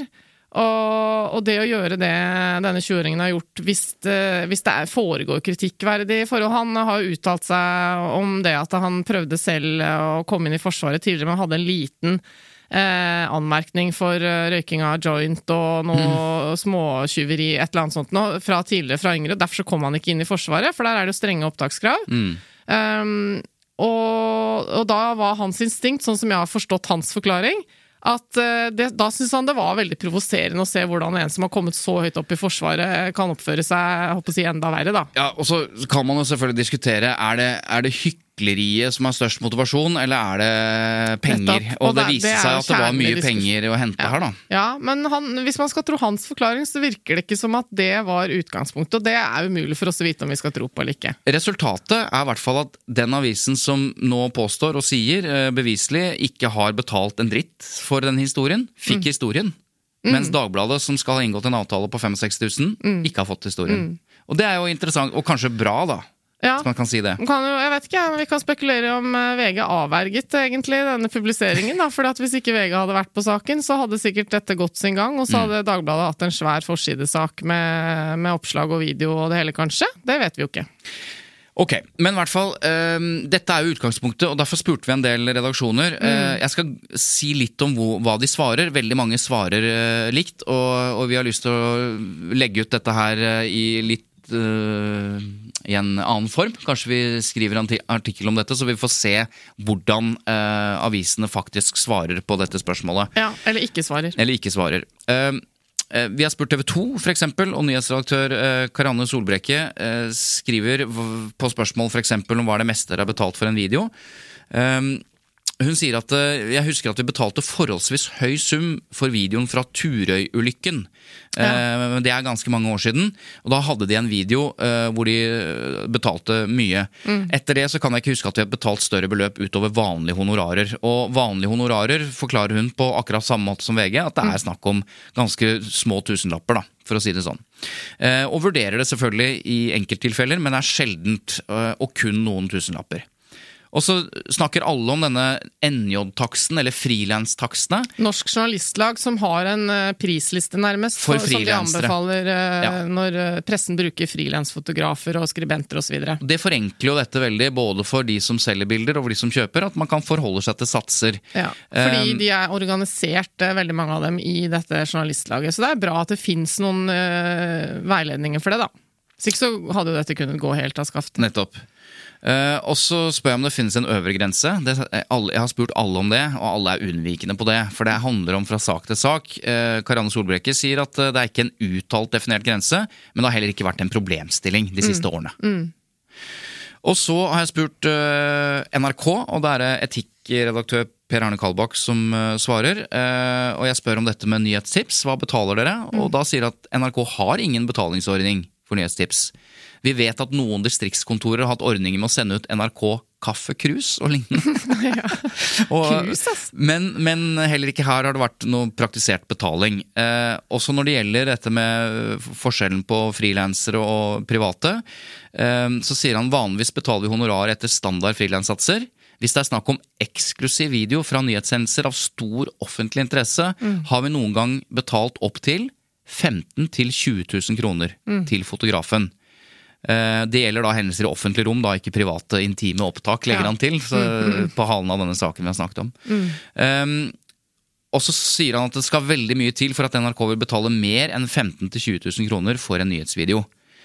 Og, og det å gjøre det denne tjueåringen har gjort, hvis det, hvis det er, foregår kritikkverdig forhold. Han har jo uttalt seg om det at han prøvde selv å komme inn i Forsvaret tidligere, men hadde en liten eh, anmerkning for røyking av joint og noe mm. småtjuveri, et eller annet sånt noe, fra tidligere, fra yngre. Derfor så kom han ikke inn i Forsvaret, for der er det jo strenge opptakskrav. Mm. Um, og, og da var hans instinkt, sånn som jeg har forstått hans forklaring, at det, da synes han det var veldig provoserende å se hvordan en som har kommet så høyt opp i Forsvaret kan oppføre seg, jeg håper å si, enda verre da. Ja, og så kan man jo selvfølgelig diskutere, er det, er det hykleriet som har størst motivasjon, eller er det penger? Og, og det, det viser det seg at det var mye penger å hente ja. her da. Ja, men han, hvis man skal tro hans forklaring, så virker det ikke som at det var utgangspunktet, og det er umulig for oss å vite om vi skal tro på eller ikke. Resultatet er i hvert fall at den avisen som nå påstår og sier beviselig ikke har betalt en dritt for den historien, fikk mm. historien, mm. mens Dagbladet, som skal ha inngått en avtale på femogseksti tusen, mm. ikke har fått historien. Mm. Og det er jo interessant, og kanskje bra da, ja. Så man kan si det. Kan jo, jeg vet ikke, vi kan spekulere om V G avverget egentlig denne publiseringen, da, for at hvis ikke V G hadde vært på saken, så hadde sikkert dette gått sin gang, og så hadde mm. Dagbladet hatt en svær forsidesak med, med oppslag og video og det hele kanskje. Det vet vi jo ikke. Ok, men i hvert fall, uh, dette er jo utgangspunktet, og derfor spurte vi en del redaksjoner. Mm. Uh, jeg skal si litt om hvor, hva de svarer. Veldig mange svarer uh, likt, og, og vi har lyst til å legge ut dette her uh, i litt uh, i en annen form. Kanskje vi skriver en artikkel om dette, så vi får se hvordan uh, avisene faktisk svarer på dette spørsmålet. Ja, eller ikke svarer. Eller ikke svarer. Uh, Vi har spurt T V to for eksempel, og nyhetsredaktør Karianne Solbrekke skriver på spørsmål for eksempel om hva det meste er betalt for en video. Hun sier at jeg husker at vi betalte forholdsvis høy sum for videoen fra Turøy-ulykken. Ja. Det er ganske mange år siden, og da hadde de en video hvor de betalte mye. Mm. Etter det så kan jeg ikke huske at vi har betalt større beløp utover vanlige honorarer. Og vanlige honorarer forklarer hun på akkurat samme måte som V G, at det er snakk om ganske små tusenlapper da, for å si det sånn. Og vurderer det selvfølgelig i enkelttilfeller, men er sjeldent og kun noen tusenlapper. Og så snakker alle om denne N J-taksten, eller frilanstakstene. Norsk journalistlag som har en prisliste nærmest, for som de anbefaler ja. Når pressen bruker frilansfotografer og skribenter og så videre. Det forenkler jo dette veldig, både for de som selger bilder og for de som kjøper, at man kan forholde seg til satser. Ja, fordi um, de er organisert, veldig mange av dem, i dette journalistlaget. Så det er bra at det finnes noen uh, veiledninger for det da. Så ikke så hadde jo dette kunnet gå helt av skaftet. Nettopp. Uh, og så spør jeg om det finnes en øvre grense. Det, alle, jeg har spurt alle om det, og alle er unnvikende på det, for det handler om fra sak til sak. uh, Karianne Solbrekke sier at uh, det er ikke en uttalt definert grense, men det har heller ikke vært en problemstilling de siste mm. årene. Mm. Og så har jeg spurt uh, N R K, og det er etikkredaktør Per Arne Kalbakk som uh, svarer, uh, og jeg spør om dette med nyhetstips. Hva betaler dere? Mm. Og da sier at N R K har ingen betalingsordning for nyhetstips. Vi vet at noen distriktskontorer har hatt ordninger med å sende ut N R K kaffekrus og lignende. Ja, og, men, men heller ikke her har det vært noe praktisert betaling. Eh, også når det gjelder dette med forskjellen på frilansere og private, eh, så sier han vanligvis betaler vi honorar etter standard frilanssatser, hvis det er snakk om eksklusiv video fra nyhetssendelser av stor offentlig interesse, mm. har vi noen gang betalt opp til femten til tjue tusen kroner mm. til fotografen. Det gjelder da hendelser i offentlig rom, da ikke private, intime opptak, legger ja. han til, så, mm. på halen av denne saken vi har snakket om. Mm. Um, og så sier han at det skal veldig mye til for at N R K vil betale mer enn femten til tjue tusen kroner for en nyhetsvideo.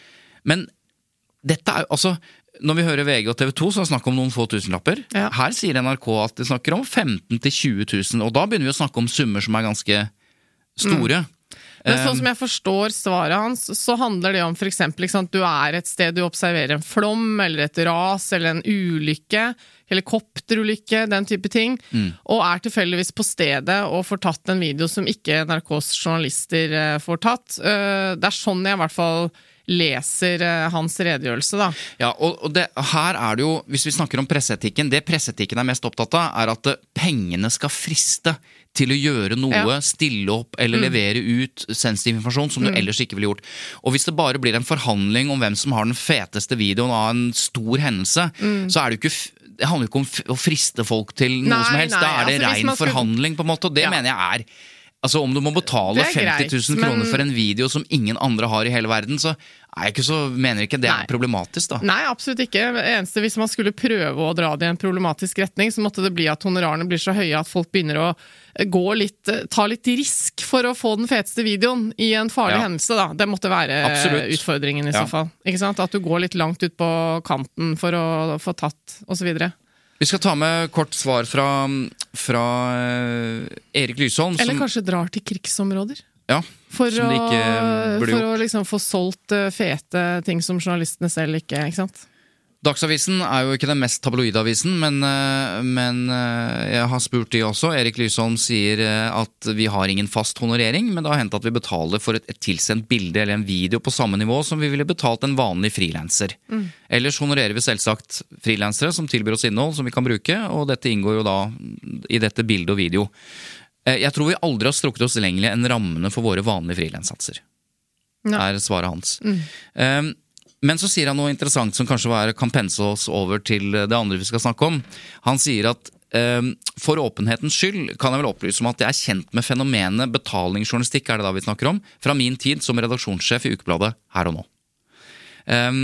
Men dette er jo, altså, når vi hører V G og T V to, så snakker vi om noen få tusenlapper. Ja. Her sier N R K at de snakker om femten til tjue tusen, og da begynner vi å snakke om summer som er ganske store. Mm. Men sånn som jeg forstår svaret hans, så handler det om for eksempel, ikke sant, du er et sted du observerer en flom, eller et ras, eller en ulykke, helikopterulykke, den type ting, mm. og er tilfeldigvis på stedet og får tatt en video som ikke N R K's journalister får tatt. Det er sånn jeg i hvert fall leser hans redegjørelse, da. Ja, og det, her er det jo, hvis vi snakker om presseetikken, det presseetikken er mest opptatt av, er at pengene skal friste til å gjøre noe, ja. stille opp eller mm. levere ut sensitiv informasjon som du mm. ellers ikke ville gjort. Og hvis det bare blir en forhandling om hvem som har den feteste videoen av en stor hendelse, mm. så er det jo ikke, det handler jo ikke om å friste folk til noe nei, som helst. Nei, da er det altså, ren skal... forhandling på en måte, og det ja. mener jeg er... Altså om du må betale femti tusen kroner men... for en video som ingen andre har i hele verden, så er jeg ikke så, mener jeg ikke det er Nei. problematisk da. Nei, absolutt ikke. Eneste, hvis man skulle prøve å dra det i en problematisk retning, så måtte det bli at honorarene blir så høye at folk begynner å gå litt, ta litt risk for å få den feteste videoen i en farlig ja. hendelse da. Det måtte være absolutt. Utfordringen i ja. så fall. Ikke sant? At du går litt langt ut på kanten for å få tatt, og så videre. Vi skal ta med kort svar fra, fra uh, Erik Lysholm. Eller som, kanskje drar til krigsområder. Ja, for som å, de ikke burde For gjort. å liksom få solgt uh, fete ting som journalistene selv ikke, ikke sant? Dagsavisen er jo ikke den mest tabloidavisen, men, men jeg har spurt de også. Erik Lysholm sier at vi har ingen fast honorering, men det har hendt at vi betaler for et, et tilsendt bilde eller en video på samme nivå som vi ville betalt en vanlig frilanser. Mm. Ellers honorerer vi selvsagt frilansere som tilbyr oss innhold som vi kan bruke, og dette inngår jo da i dette bilde og video. Jeg tror vi aldri har strukket oss lenger enn rammene for våre vanlige frilanssatser. Ja. Er svaret hans. Mm. Um, Men så sier han noe interessant som kanskje var, kan pense oss over til det andre vi skal snakke om. Han sier at eh, for åpenhetens skyld kan jeg vel opplyse om at jeg er kjent med fenomenet betalingsjournalistikk, er det da vi snakker om, fra min tid som redaksjonssjef i Ukebladet Her og Nå. Um,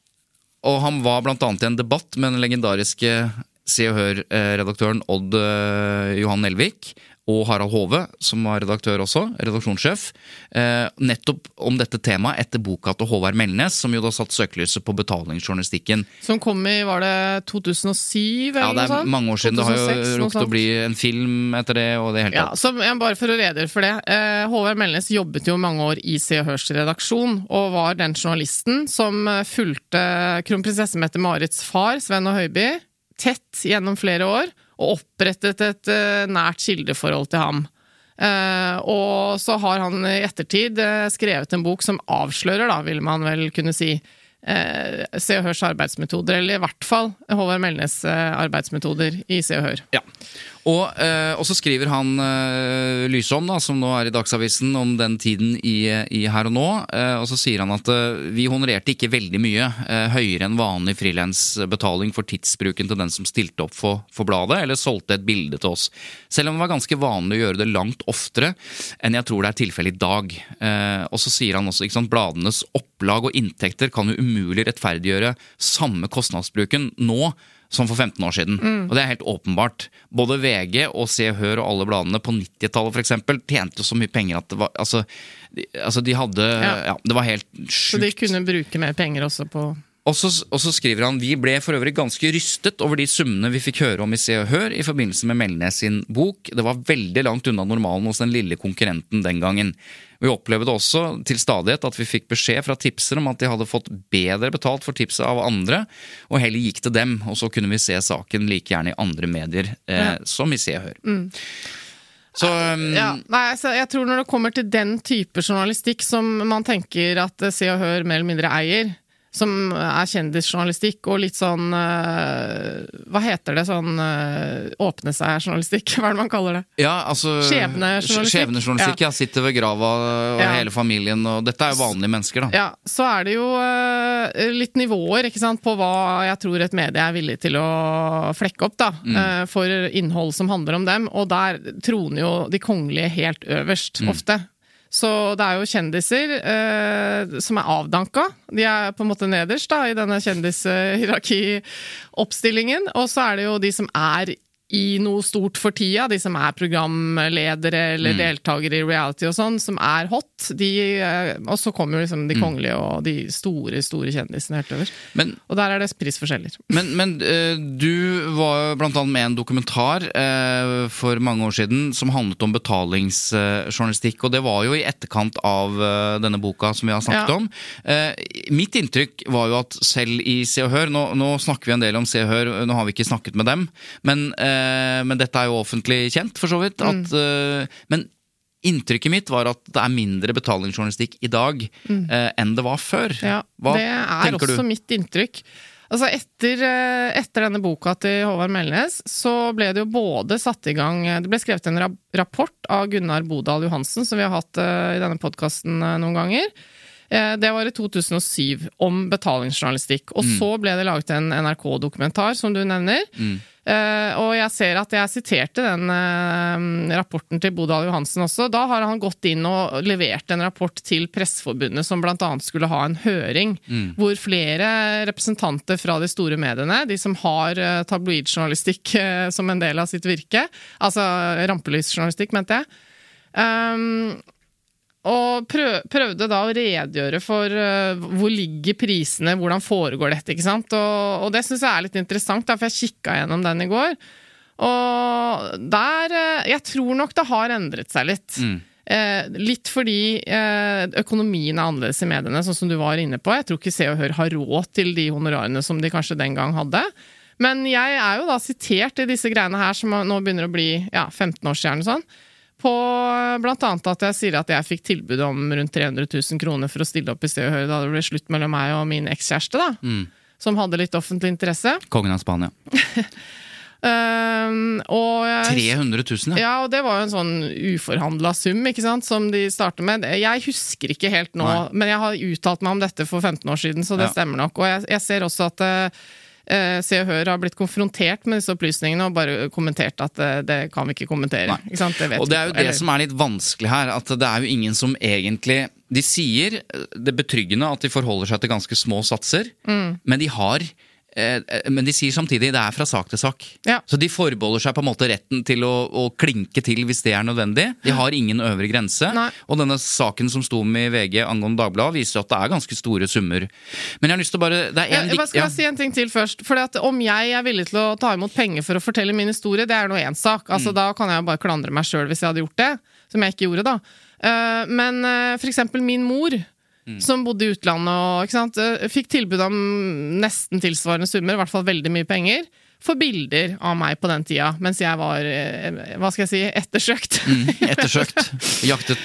og han var blant annet i en debatt med den legendariske Se og Hør-redaktøren Odd uh, Johan Nelvik, og Harald Hove, som var redaktør også, redaksjonssjef, eh, nettopp om dette temaet etter boka til Håvard Melnes, som jo da satt søkelyset på betalingsjournalistikken. Som kom i, var det to tusen og syv eller noe sånt? Ja, det er mange år siden. to tusen og seks, det har jo rukket å bli en film etter det, og det hele tatt. Ja, så bare for å redere for det. Eh, Håvard Melnes jobbet jo mange år i Se og Hørs redaksjon, og var den journalisten som fulgte kronprinsesse Mette-Marits far, Sven og Høiby, tett gjennom flere år, og opprettet et uh, nært kildeforhold til ham. Uh, og så har han i ettertid uh, skrevet en bok som avslører, da, vil man vel kunne si, uh, Se og Hørs arbeidsmetoder, eller i hvert fall Håvard Melnes uh, arbeidsmetoder i Se og Hør. Ja. Og, eh, og så skriver han eh, Lysholm, da, som nå er i Dagsavisen, om den tiden i, i Her og Nå, eh, og så sier han at eh, vi honorerte ikke veldig mye eh, høyere enn vanlig frilansbetaling for tidsbruken til den som stilte opp for, for bladet, eller solgte et bilde til oss. Selv om det var ganske vanlig å gjøre det langt oftere enn jeg tror det er tilfelle i dag. Eh, og så sier han også, ikke sant, bladenes opplag og inntekter kan jo umulig rettferdiggjøre samme kostnadsbruken nå som for femten år siden. Mm. Og det er helt åpenbart. Både V G og Se og Hør og alle bladene på nittitallet for eksempel tjente så mye penger at det var, altså, de, altså de hadde, ja. Ja, det var helt sjukt. Så de kunne bruke mer penger også på... Og så, og så skriver han, vi ble for øvrig ganske rystet over de summene vi fikk høre om i Se og Hør i forbindelse med Melnes sin bok. Det var veldig langt unna normalen hos den lille konkurrenten den gangen. Vi opplevde også til stadighet at vi fikk beskjed fra tipser om at de hadde fått bedre betalt for tipset av andre, og heller gikk til dem, og så kunne vi se saken like gjerne i andre medier, eh, ja. som i Se og Hør. Mm. Så, um, ja, nei, altså, jeg tror når det kommer til den type journalistikk som man tenker at Se og Hør mer eller mindre eier, som er kjendisjournalistikk, og litt sånn, uh, hva heter det, sånn uh, åpne seg journalistikk, hva er det man kaller det? Ja, altså... Skjebnejournalistikk. Skjebnejournalistikk, ja. ja, sitter ved grava og ja. hele familien, og dette er jo vanlige mennesker, da. Ja, så er det jo uh, litt nivåer, ikke sant, på hva jeg tror et medie er villig til å flekke opp, da, mm. uh, for innhold som handler om dem, og der troner jo de kongelige helt øverst, mm. ofte. Så det er jo kjendiser eh, som er avdanka. De er på en måte nederst da, i denne kjendishierarki-oppstillingen. Og så er det jo de som er i noe stort for tida, de som er programledere eller mm. deltagere i reality og sånn, som er hot. De, eh, og så kommer jo liksom de kongelige og de store, store kjendisene helt over. Men, og der er det prisforskjeller. Men, men eh, du var blant annet med en dokumentar eh, for mange år siden som handlet om betalingsjournalistikk, og det var jo i etterkant av eh, denne boka som vi har snakket ja. om. Eh, mitt inntrykk var jo at selv i Se og Hør, nå, nå snakker vi en del om Se og Hør, nå har vi ikke snakket med dem, men eh, men dette er jo offentlig kjent for så vidt at, mm. uh, men inntrykket mitt var at det er mindre betalingsjournalistikk i dag mm. uh, enn det var før. Ja, Hva det er også du? Mitt inntrykk. Altså etter, etter denne boka til Håvard Melnes så ble det jo både satt i gang, det ble skrevet en rapport av Gunnar Bodal Johansen som vi har hatt uh, i denne podcasten uh, noen ganger. Det var i to tusen og syv om betalingsjournalistikk, og mm. så ble det laget en N R K-dokumentar, som du nevner. Mm. Uh, og jeg ser at jeg siterte den uh, rapporten til Bodal Johansen også. Da har han gått inn og levert en rapport til Presseforbundet, som blant annet skulle ha en høring, mm. hvor flere representanter fra de store mediene, de som har uh, tabloidjournalistikk uh, som en del av sitt virke, altså rampelysjournalistikk, mente jeg, um, og prøv, prøvde da å redegjøre for uh, hvor ligger prisene, hvordan foregår dette, ikke sant? Og, og det synes jeg er litt interessant, da, for jeg kikket gjennom den i går. Og der, uh, jeg tror nok det har endret seg litt. Mm. Uh, litt fordi uh, økonomien er annerledes i mediene, sånn som du var inne på. Jeg tror ikke Se og Hør har råd til de honorarene som de kanskje den gang hadde. Men jeg er jo da sitert i disse greiene her, som nå begynner å bli ja, femten år siden sånn. På blant annet at jeg sier at jeg fikk tilbud om rundt tre hundre tusen kroner for å stille opp i Se og Hør da det ble slutt mellom meg og min ekskjæreste da, mm. som hadde litt offentlig interesse. Kongen av Spania. um, og tre hundre tusen, ja. Ja, og det var jo en sånn uforhandlet sum, ikke sant, som de startet med. Jeg husker ikke helt nå, Nei. Men jeg har uttalt meg om dette for femten år siden, så det ja. Stemmer nok. Og jeg, jeg ser også at Uh, Se og Hør har blitt konfrontert med disse opplysningene og bare kommentert at uh, det kan vi ikke kommentere. Ikke sant? Det vet og det er jo vi. Det som er litt vanskelig her, at det er jo ingen som egentlig, de sier det betryggende at de forholder seg til ganske små satser, mm. men de har men de sier samtidig det er fra sak til sak. Ja. Så de forbeholder seg på en måte retten til å, å klinke til hvis det er nødvendig. De har ingen øvre grense. Nei. Og denne saken som sto med i V G angående Dagbladet viser at det er ganske store summer. Men jeg har lyst til å bare... Det er en jeg, jeg skal ja. Si en ting til først. For at om jeg er villig til å ta imot penger for å fortelle min historie, det er nå en sak. Altså mm. Da kan jeg bare klandre meg selv hvis jeg hadde gjort det, som jeg ikke gjorde da. Uh, men uh, for eksempel min mor... Mm. Som bodde i utlandet og ikke sant, fikk tilbud om nesten tilsvarende summer, i hvert fall veldig mye penger, for bilder av meg på den tida, mens jeg var, hva skal jeg si, ettersøkt. Mm, ettersøkt, jaktet.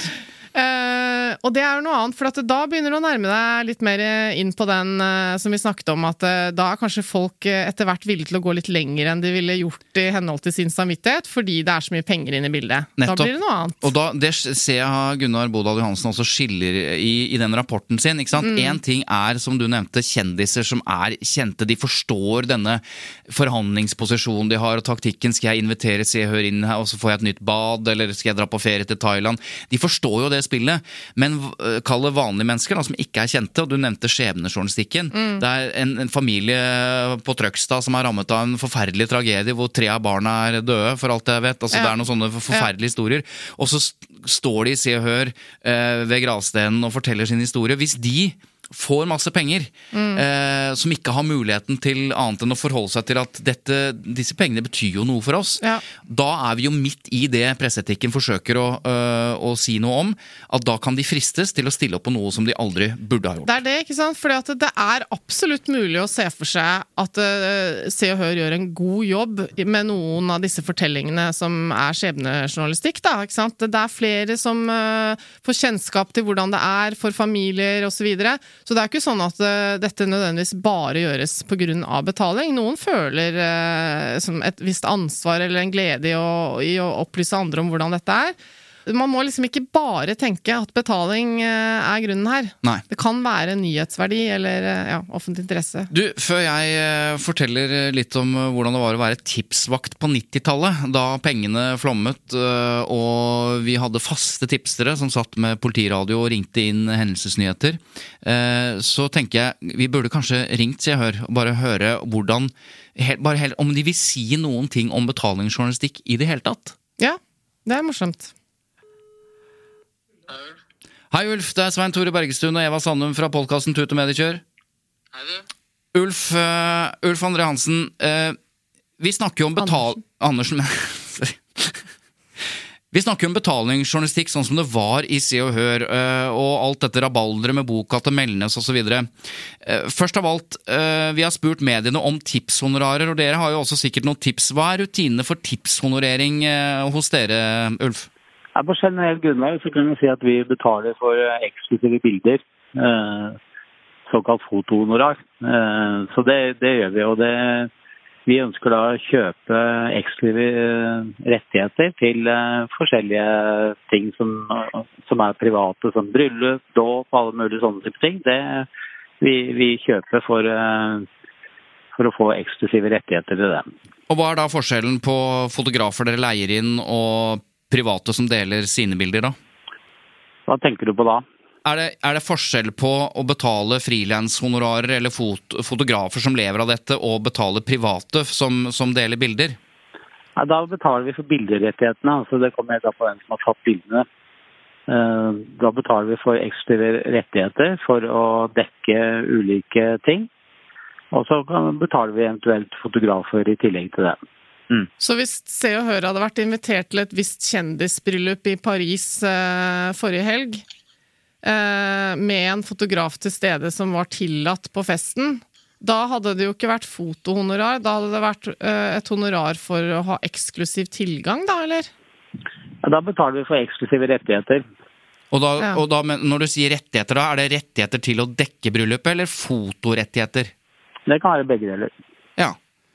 Uh, og det er jo noe annet, for at da begynner du å nærme deg litt mer inn på den uh, som vi snakket om, at uh, da er kanskje folk uh, etter hvert villige til å gå litt lenger enn de ville gjort i henhold til sin samvittighet, fordi det er så mye penger inn i bildet. Nettopp. Da blir det noe annet. Og da, det ser jeg Gunnar Bodal Johansen også skiller i, i den rapporten sin, ikke sant? Mm. En ting er, som du nevnte, kjendiser som er kjente, de forstår denne forhandlingsposisjonen de har, og taktikken, skal jeg invitere Se og Hør inn her, og så får jeg et nytt bad, eller skal jeg dra på ferie til Thailand? De forstår jo det spillet, men kall det vanlige mennesker da, som ikke er kjente, og du nevnte skjebnejournalistikken. Mm. Det er en, en familie på Trøgstad som er rammet av en forferdelig tragedie, hvor tre av barna er døde, for alt jeg vet. Altså, ja. Det er noen sånne forferdelige ja. Historier. Og så står de, Se og Hør, eh, ved gravstenen og forteller sin historie. Hvis de får masse penger, mm. eh, som ikke har muligheten til annet enn å forholde seg til at dette, disse pengene betyr jo noe for oss. Ja. Da er vi jo midt i det presseetikken forsøker å, øh, å si noe om, at da kan de fristes til å stille opp på noe som de aldri burde ha gjort. Det er det, ikke sant? Fordi at det er absolutt mulig å se for seg at uh, Se og Hør gjør en god jobb med noen av disse fortellingene som er skjebnejournalistikk, da, ikke sant? Det er flere som uh, får kjennskap til hvordan det er for familier og så videre, Så det er ikke sånn at uh, dette nødvendigvis bare gjøres på grunn av betaling. Noen føler uh, som et visst ansvar eller en glede i å, i å opplyse andre om hvordan dette er. Man må liksom ikke bare tenke at betaling uh, er grunnen her. Nei. Det kan være nyhetsverdi eller uh, ja, offentlig interesse. Du, før jeg uh, forteller litt om uh, hvordan det var å være tipsvakt på nittitallet, da pengene flommet uh, og vi hadde faste tipstere som satt med politiradio og ringte inn hendelsesnyheter, uh, så tenker jeg, vi burde kanskje ringt, sier jeg hør, og bare høre hvordan, he- bare he- om de vil si noen ting om betalingsjournalistikk i det hele tatt. Ja, det er morsomt. Hei Ulf, det er Svein Tore Bergestuen og Eva Sandum fra podcasten Tut og Mediekjør. Hei du. Ulf, uh, Ulf André Hansen, uh, vi snakker jo om betal... Andersen. Andersen. Vi snakker jo om betalingsjournalistikk sånn som det var i Se og Hør, uh, og alt dette rabaldre med boka til Melnes og så videre. Uh, først av alt, uh, vi har spurt mediene om tipshonorarer, og dere har jo også sikkert noen tips. Hva er rutinene for tipshonorering uh, hos dere, Ulf? Ja, på generelt grunnlag så kan vi si at vi betaler for eksklusive bilder, eh, såkalt fotohonorar. Eh, så det, det gjør vi, og det, vi ønsker da å kjøpe eksklusive rettigheter til eh, forskjellige ting som, som er private, som bryllup, dåp, alle mulige sånne type ting. Det vi, vi kjøper for, eh, for å få eksklusive rettigheter til det. Og hva er da forskjellen på fotografer dere leier inn og private som deler sine bilder da? Hva tenker du på da? Er det, er det forskjell på å betale freelance-honorarer eller fot, fotografer som lever av dette, og betale private som, som deler bilder? Ja, da betaler vi for bilderettighetene, altså det kommer helt an på hvem som har tatt bildene. Da betaler vi for eksklusive rettigheter for å dekke ulike ting, og så betaler vi eventuelt fotografer i tillegg til det. Mm. Så hvis Se og Hør hadde vært invitert til et visst kjendisbryllup i Paris eh, forrige helg, eh, med en fotograf til stede som var tillatt på festen, da hadde det jo ikke vært fotohonorar, da hadde det vært eh, et honorar for å ha eksklusiv tilgang da, eller? Ja, da betaler vi for eksklusive rettigheter. Og, da, Ja. og da, men når du sier rettigheter da, er det rettigheter til å dekke bryllupet, eller fotorettigheter? Det kan være begge deler. Ja.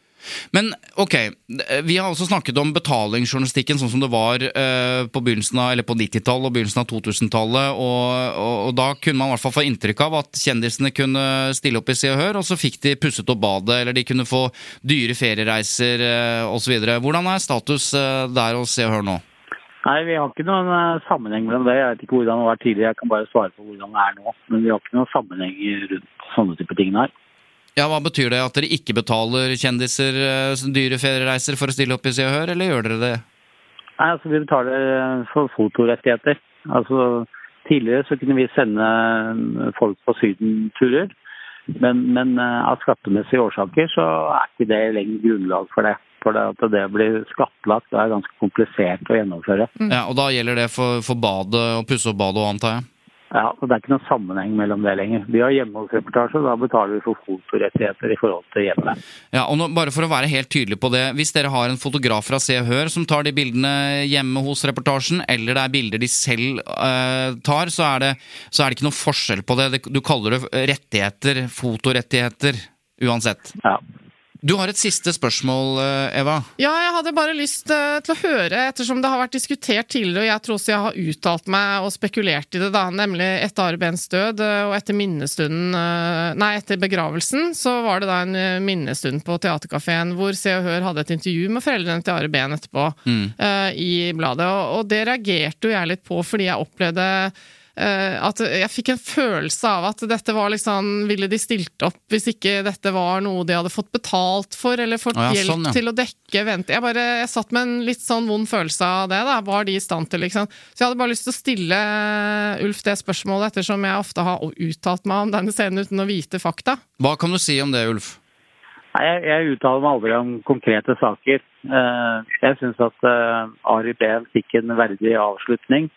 Men ok, vi har også snakket om betalingsjournalistikken sånn som det var eh, på begynnelsen av, eller på nittitallet og begynnelsen av to-tusentallet, og, og, og da kunne man i hvert fall få inntrykk av at kjendisene kunne stille opp i Se og Hør, og så fikk de pusset opp badet, eller de kunne få dyre feriereiser eh, og så videre. Hvordan er status eh, der hos Se og Hør nå? Nei, vi har ikke noen uh, sammenheng mellom det. Jeg vet ikke hvordan det var tidligere, jeg kan bare svare på hvordan det er nå, men vi har ikke noen sammenheng rundt sånne type ting her. Ja, hva betyr det? At dere ikke betaler kjendiser eh, dyre feriereiser for å stille opp i Se og Hør, eller gjør dere det? Nei, altså vi betaler for fotorettigheter. Altså tidligere så kunne vi sende folk på sydenturer, men, men av skattemessige årsaker så er ikke det lenger grunnlag for det. For det at det blir skattlagt, det er ganske komplisert å gjennomføre. Mm. Ja, og da gjelder det for, for badet og pusse opp badet, antar jeg? Ja, og det er ikke noen sammenheng mellom det lenger. Vi har hjemmeholdsreportasje, da betaler vi for fotorettigheter i forhold til hjemme. Ja, og nå, bare for å være helt tydelig på det, hvis dere har en fotograf fra Se og Hør som tar de bildene hjemme hos reportasjen, eller det er bilder de selv uh, tar, så er, det, så er det ikke noe forskjell på det. Du kaller det rettigheter, fotorettigheter, uansett. Ja. Du har et siste spørsmål, Eva. Ja, jeg hadde bare lyst uh, til å høre, ettersom det har vært diskutert tidligere, og jeg tror også jeg har uttalt meg og spekulert i det da, nemlig etter Are Behns død, uh, og etter minnestunden, uh, nei, etter begravelsen, så var det da en uh, minnestund på Teatercaféen, hvor Se og Hør hadde et intervju med foreldrene til Are Behn etterpå, mm. uh, i bladet, og, og det reagerte jo jeg litt på, fordi jeg opplevde Uh, at jeg fikk en følelse av at dette var liksom, ville de stilt opp hvis ikke dette var noe de hadde fått betalt for, eller fått ah, ja, hjelp sånn, ja. til å dekke vent. Jeg bare, jeg satt med en litt sånn vond følelse av det da, var de i stand til liksom. Så jeg hadde bare lyst til å stille Ulf det spørsmålet, ettersom jeg ofte har uttalt meg om denne scenen uten å vite fakta. Hva kan du si om det, Ulf? Jeg, jeg uttaler meg aldri om konkrete saker. Uh, jeg synes at uh, Are Behn fikk en verdig avslutning.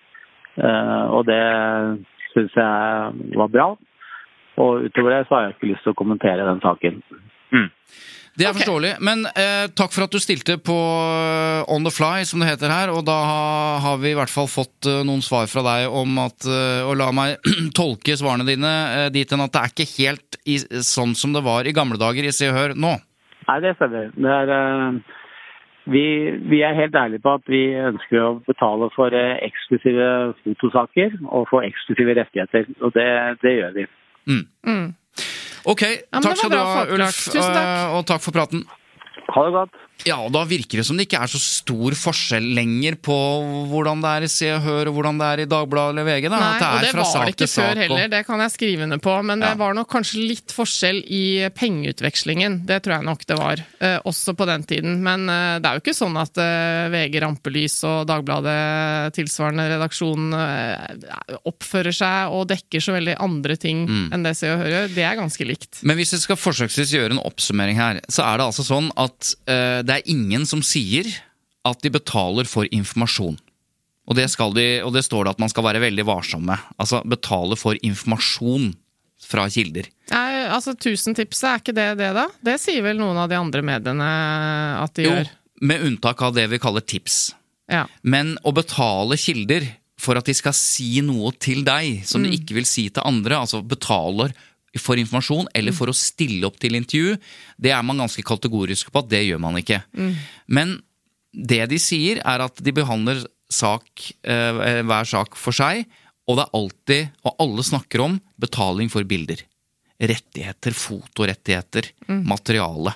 Uh, og det synes jeg var bra, og utover det så har jeg ikke lyst til å kommentere den saken. Mm. Det er Ok. forståelig, men eh, takk for at du stilte på eh, On the Fly, som det heter her, og da ha- har vi i hvert fall fått eh, noen svar fra deg om at, eh, og la meg tolke svarene dine eh, dit enn at det er ikke helt i, sånn som det var i gamle dager i Se og Hør nå. Nei, det stemmer. Det er, eh, vi, vi er helt ærlige på at vi ønsker å betale for eh, eksklusive fotosaker og få eksklusive rettigheter, og det, det gjør vi. Mm. Mm. Ok, men takk det var skal du bra ha, forklart. Ulf, Tusen takk. eh, og takk for praten. Ha det godt. Ja, og da virker det som det ikke er så stor forskjell lenger på hvordan det er i Se og Hør og hvordan det er i Dagbladet eller V G. Da. Nei, At det er og det fra var sak det ikke til sak, før heller, og- det kan jeg skrive under på, men det Ja. var nok kanskje litt forskjell i pengeutvekslingen, det tror jeg nok det var, eh, også på den tiden, men eh, det er jo ikke sånn at eh, V G Rampelys og Dagbladet tilsvarende redaksjon eh, oppfører seg og dekker så veldig andre ting Mm. enn det Se og Hør gjør, det er ganske likt. Men hvis jeg skal forsøksvis gjøre en oppsummering her, så er det altså sånn at eh, det er ingen som sier at de betaler for informasjon. Og det, skal de, og det står det at man skal være veldig varsom med. Altså betale for informasjon fra kilder. Nei, altså tusentipset, er ikke det det da? Det sier vel noen av de andre mediene at de Jo, gjør. med unntak av det vi kaller tips. Ja. Men å betale kilder for at de skal si noe til deg som de ikke vil si til andre, altså betaler for informasjon eller for å stille opp til intervju, det er man ganske kategorisk på at det gjør man ikke. Men det de sier er at de behandler sak, eh, hver sak for seg, og det er alltid, og alle snakker om, betaling for bilder. Rettigheter, fotorettigheter, materiale.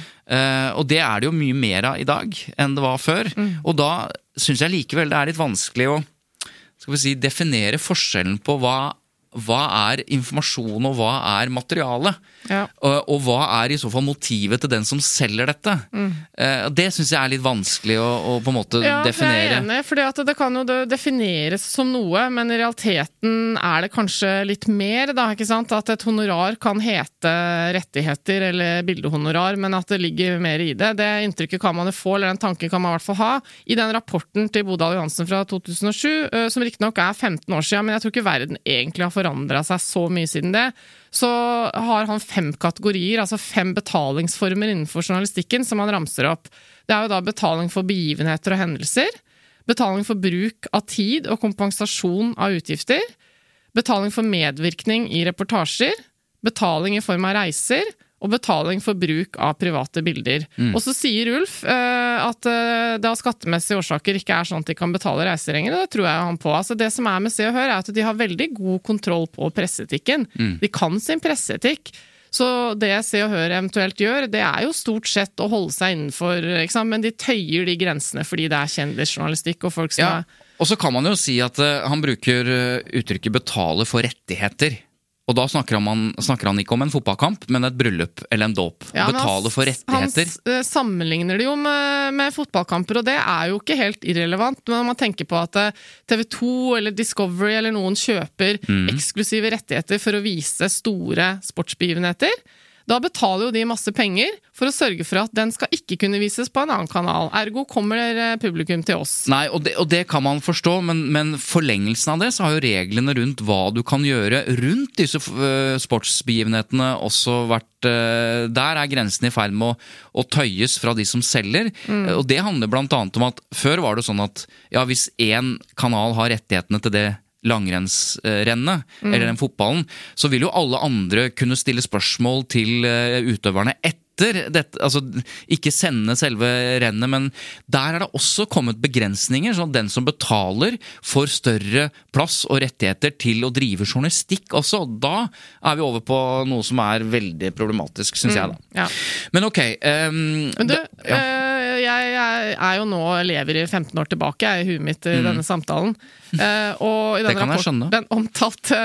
Eh, og det er det jo mye mer av i dag enn det var før. Og da synes jeg likevel det er litt vanskelig å skal vi si, definere forskjellen på hva hva er informasjon og hva er materiale? Ja. Og, og hva er i så fall motivet til den som selger dette? Eh, det synes jeg er litt vanskelig å, å på en måte Ja, definere. jeg er enig, fordi at det kan jo defineres som noe, men i realiteten er det kanskje litt mer, da, ikke sant? At et honorar kan hete rettigheter eller bildehonorar, men at det ligger mer i det. Det inntrykket kan man jo få, eller den tanken kan man i hvert fall ha. I den rapporten til Bodal Johansen fra to tusen og sju, som riktig nok er femten år siden, men jeg tror ikke verden egentlig har forandret seg så mye siden det, så har han fem kategorier, altså fem betalingsformer innenfor journalistikken som han ramser opp. Det er jo da betaling for begivenheter og hendelser, betaling for bruk av tid og kompensasjon av utgifter, betaling for medvirkning i reportasjer, betaling i form av reiser, og betaling for bruk av private bilder. Og så sier Ulf eh, at eh, det av skattemessige årsaker ikke er sånn at de kan betale reiserenger, og det tror jeg han på. Altså det som er med Se og Hør er at de har veldig god kontroll på presseetikken. De kan sin presseetikk. Så det Se og Hør eventuelt gjør, det er jo stort sett å holde seg innenfor, ikke sant? Men de tøyer de grensene fordi det er kjendisjournalistikk og folk som Ja, er... og så kan man jo si at uh, han bruker uh, uttrykket betale for rettigheter. Og da snakker han, snakker han ikke om en fotballkamp, men et bryllup eller en dåp. Ja, men betale han- for rettigheter. Han eh, sammenligner det jo med, med fotballkamper, og det er jo ikke helt irrelevant. Men når man tenker på at eh, T V to eller Discovery eller noen kjøper eksklusive rettigheter for å vise store sportsbegivenheter, da betaler jo de masse penger for å sørge for at den skal ikke kunne vises på en annen kanal. Ergo kommer eh, publikum til oss. Nei, og det, og det kan man forstå, men, men forlengelsen av det, så har jo reglene rundt hva du kan gjøre rundt disse uh, sportsbegivenhetene også vært uh, der er grensen i ferd med å, å tøyes fra de som selger. Uh, og det handler blant annet om at før var det sånn at ja, hvis en kanal har rettighetene til det langrennsrennet, mm. eller den fotballen, så vil jo alle andre kunne stille spørsmål til uh, utøverne etter dette, altså ikke sende selve rennet, men der er det også kommet begrensninger, sånn at den som betaler får større plass og rettigheter til å drive journalistikk også, og da er vi over på noe som er veldig problematisk, synes jeg da. Ja. Men ok. Um, Men du, da, ja. eh, jeg, jeg er jo nå lever i femten år tilbake, jeg er i huet mitt i denne samtalen. Eh, og i Det denne kan jeg rapport- skjønne. Den omtalte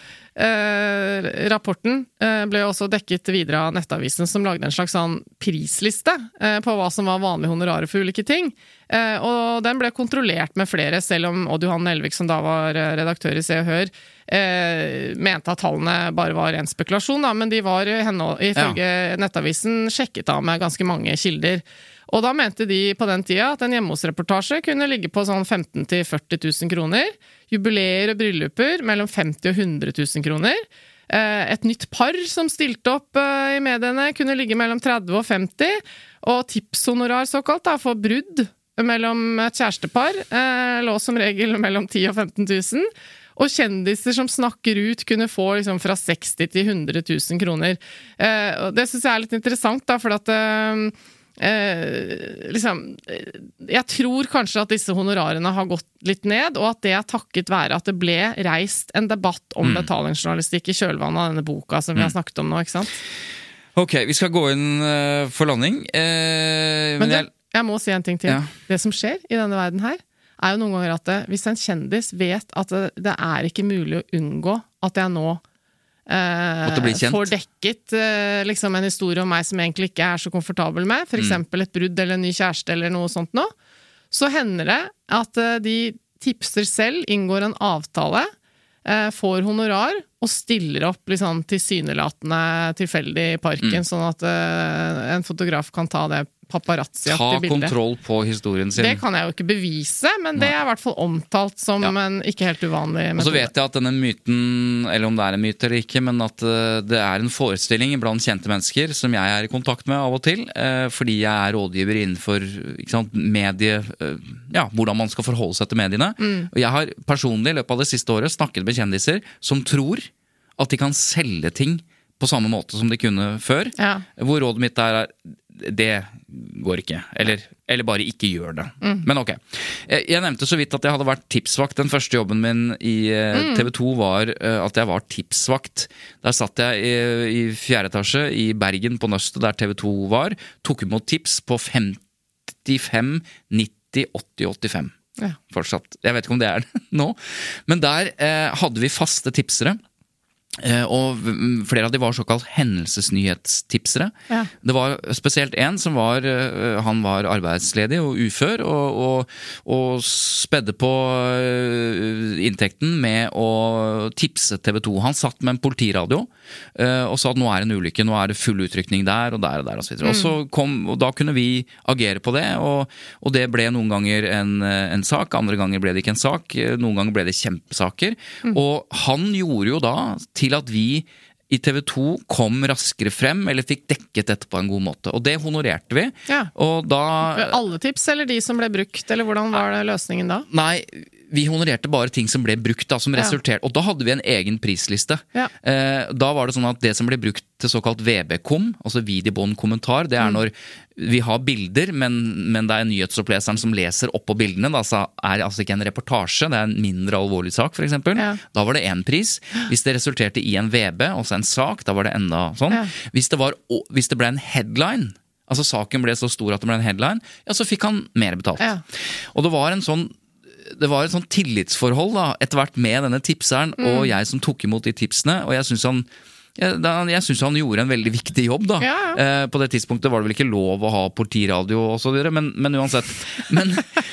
eh, rapporten eh, ble jo også dekket videre av Nettavisen, som lagde en slags sånn prisliste eh, på hva som var vanlige honorarer for ulike ting. Eh, og den ble kontrollert med flere, selv om Odd Johan Nelvik, som da var eh, redaktør i Se og Hør, eh, mente at tallene bare var en spekulasjon, da, men de var henhold, ifølge Nettavisen sjekket av med ganske mange kilder. Og da mente de på den tida at en hjemmehusreportasje kunne ligge på sånn femten til førti tusen kroner, jubileer og brylluper mellom femti og hundre tusen kroner, et nytt par som stilte opp i mediene, kunne ligge mellom tretti og femti, og tipshonorar såkalt da, for brudd mellom et kjærestepar lå som regel mellom ti og femten tusen, og kjendiser som snakker ut kunne få liksom fra seksti til hundre tusen kroner. Det synes jeg er litt interessant da, for at Eh, liksom, jeg tror kanskje at disse honorarene har gått litt ned, og at det er takket være at det ble reist en debatt om mm. betalingsjournalistikk i kjølvannet av denne boka som mm. vi har snakket om nå, ikke sant? Ok, vi skal gå inn uh, for landing. Uh, men det, jeg... jeg må si en ting til. Ja. Det som skjer i denne verden her, er jo noen ganger at det, hvis en kjendis vet at det, det er ikke mulig å unngå at jeg nå Eh, får dekket eh, liksom en historie om meg som jeg egentlig ikke er så komfortabel med, for eksempel et brudd eller en ny kjæreste eller noe sånt nå, så hender det at eh, de tipser selv, inngår en avtale, eh, får honorar og stiller opp liksom, tilsynelatende tilfeldig i parken, mm. sånn at eh, en fotograf kan ta det paparazzi-aktige bildet. Ta kontroll på historien sin. Det kan jeg jo ikke bevise, men det er i hvert fall omtalt som ja. En ikke helt uvanlig metode. Og så vet jeg at denne myten, eller om det er en myte eller ikke, men at uh, det er en forestilling blant kjente mennesker som jeg er i kontakt med av og til, uh, fordi jeg er rådgiver innenfor ikke sant, medie, uh, ja, hvordan man skal forholde seg til mediene. Mm. Og jeg har personlig i løpet av det siste året snakket med kjendiser som tror at de kan selge ting på samme måte som de kunne før, ja. Hvor rådet mitt er det går ikke, eller, eller bare ikke gjør det. Mm. Men ok. Jeg nevnte så vidt at jeg hadde vært tipsvakt. Den første jobben min i mm. T V to var at jeg var tipsvakt. Der satt jeg i, i fjerde etasje i Bergen på Nøstet, der T V to var, tok imot tips på femtifem, nitti, åtti, åttifem. Ja. Fortsatt. Jeg vet ikke om det er det nå. Men der eh, hadde vi faste tipsere. Og flere av de var såkalt hendelsesnyhetstipsere. Ja. Det var spesielt en som var, han var arbeidsledig og ufør, og, og, og spedde på inntekten med å tipse T V to. Han satt med en politiradio og sa at nå er det en ulykke, nå er det full utrykning der og der og der og så videre. Mm. Og, så kom, og da kunne vi agere på det, og, og det ble noen ganger en, en sak, andre ganger ble det ikke en sak, noen ganger ble det kjempesaker. Mm. Og han gjorde jo da til at vi i T V to kom raskere frem, eller fikk dekket dette på en god måte. Og det honorerte vi. Ja. Og da... Alle tips, eller de som ble brukt, eller hvordan var det løsningen da? Nei, vi honorerte bare ting som ble brukt, da, som resulterte. Og da hadde vi en egen prisliste. Ja. Eh, da var det sånn at det som ble brukt til såkalt V B-kom, altså videobånd kommentar, det er mm. når vi har bilder, men, men det er nyhetsoppleseren som leser opp på bildene, da så er det altså ikke en reportasje, det er en mindre alvorlig sak for eksempel. Ja. Da var det en pris. Hvis det resulterte i en V B, altså en sak, da var det enda sånn. Ja. Hvis det var, hvis det ble en headline, altså saken ble så stor at det ble en headline, ja, så fikk han mer betalt. Ja. Og det var en sånn det var et sånn tillitsforhold da, etter hvert med denne tipseren mm. og jeg som tok imot de tipsene, og jeg synes han jeg, da, jeg synes han gjorde en veldig viktig jobb da. Ja, ja. Eh, på det tidspunktet var det vel ikke lov å ha politiradio og så videre, men, men uansett men,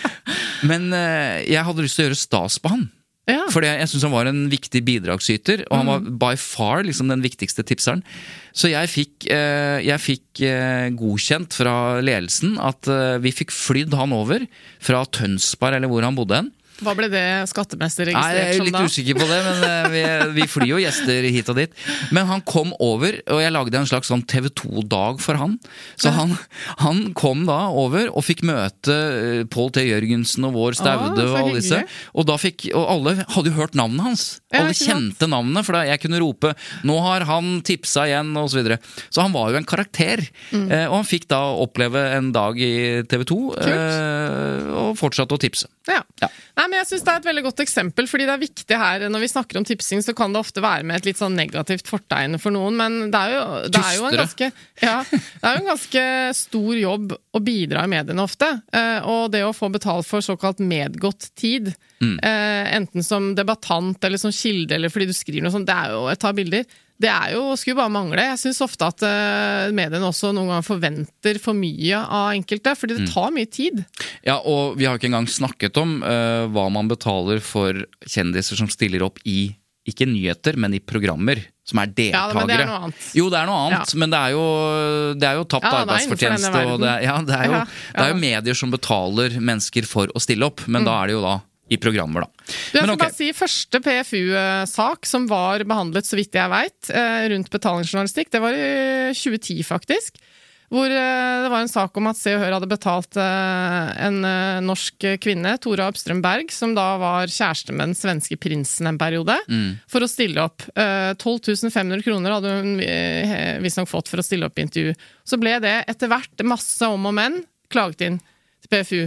men eh, jeg hadde lyst til å gjøre stas på han. Ja. For jeg synes han var en viktig bidragsyter, og han var by far liksom den viktigste tipseren. Så jeg fikk, eh, jeg fikk eh, godkjent fra ledelsen at eh, vi fikk flydd han over fra Tønsberg, eller hvor han bodde hen. Hva ble det skattemester registrert som da? Jeg er litt usikker på det, men vi, vi flyr jo gjester hit og dit. Men han kom over, og jeg lagde en slags sånn T V to-dag for han. Så han, han kom da over og fikk møte Pål T. Jørgensen og Vår Staude og alle disse. Og, da fikk, og alle hadde jo hørt navnet hans. Ja, alle kjente navnet, for da jeg kunne rope nå har han tipsa igjen, og så videre. Så han var jo en karakter. Mm. Eh, og han fikk da oppleve en dag i T V to eh, og fortsatte å tipse. Ja. Ja. Nei, men jeg synes det er et veldig godt eksempel, fordi det er viktig her, når vi snakker om tipsing, så kan det ofte være med et litt sånn negativt fortegn for noen, men det er jo, det er jo en ganske, ja, det er jo en ganske stor jobb å bidra i mediene ofte, og det å få betalt for såkalt medgått tid, mm. enten som debattant eller som kilde, eller fordi du skriver noe sånt, det er jo et tar bilder. Det er jo, skulle bare mangle. Jeg synes ofte at uh, mediene også noen ganger forventer for mye av enkelte, fordi det tar mye tid. Ja, og vi har ikke engang snakket om uh, hva man betaler for kjendiser som stiller opp i, ikke nyheter, men i programmer, som er deltagere. Ja, men det er noe annet. Jo, det er noe annet, ja. Men det er jo, det er jo tapt ja, arbeidsfortjeneste, og det er, ja, det er jo, ja, ja. Det er jo medier som betaler mennesker for å stille opp, men mm. da er det jo da i programmer da. Du, jeg skal okay. bare si, første P F U-sak som var behandlet, så vidt jeg vet, rundt betalingsjournalistikk, det var i tjue ti faktisk, hvor det var en sak om at Se og Hør hadde betalt en norsk kvinne, Tora Uppström Berg, som da var kjæreste med den svenske prinsen en periode, mm. for å stille opp. tolv tusen fem hundre kroner hadde hun visst nok fått for å stille opp i intervju. Så ble det etter hvert masse om og menn klaget inn til P F U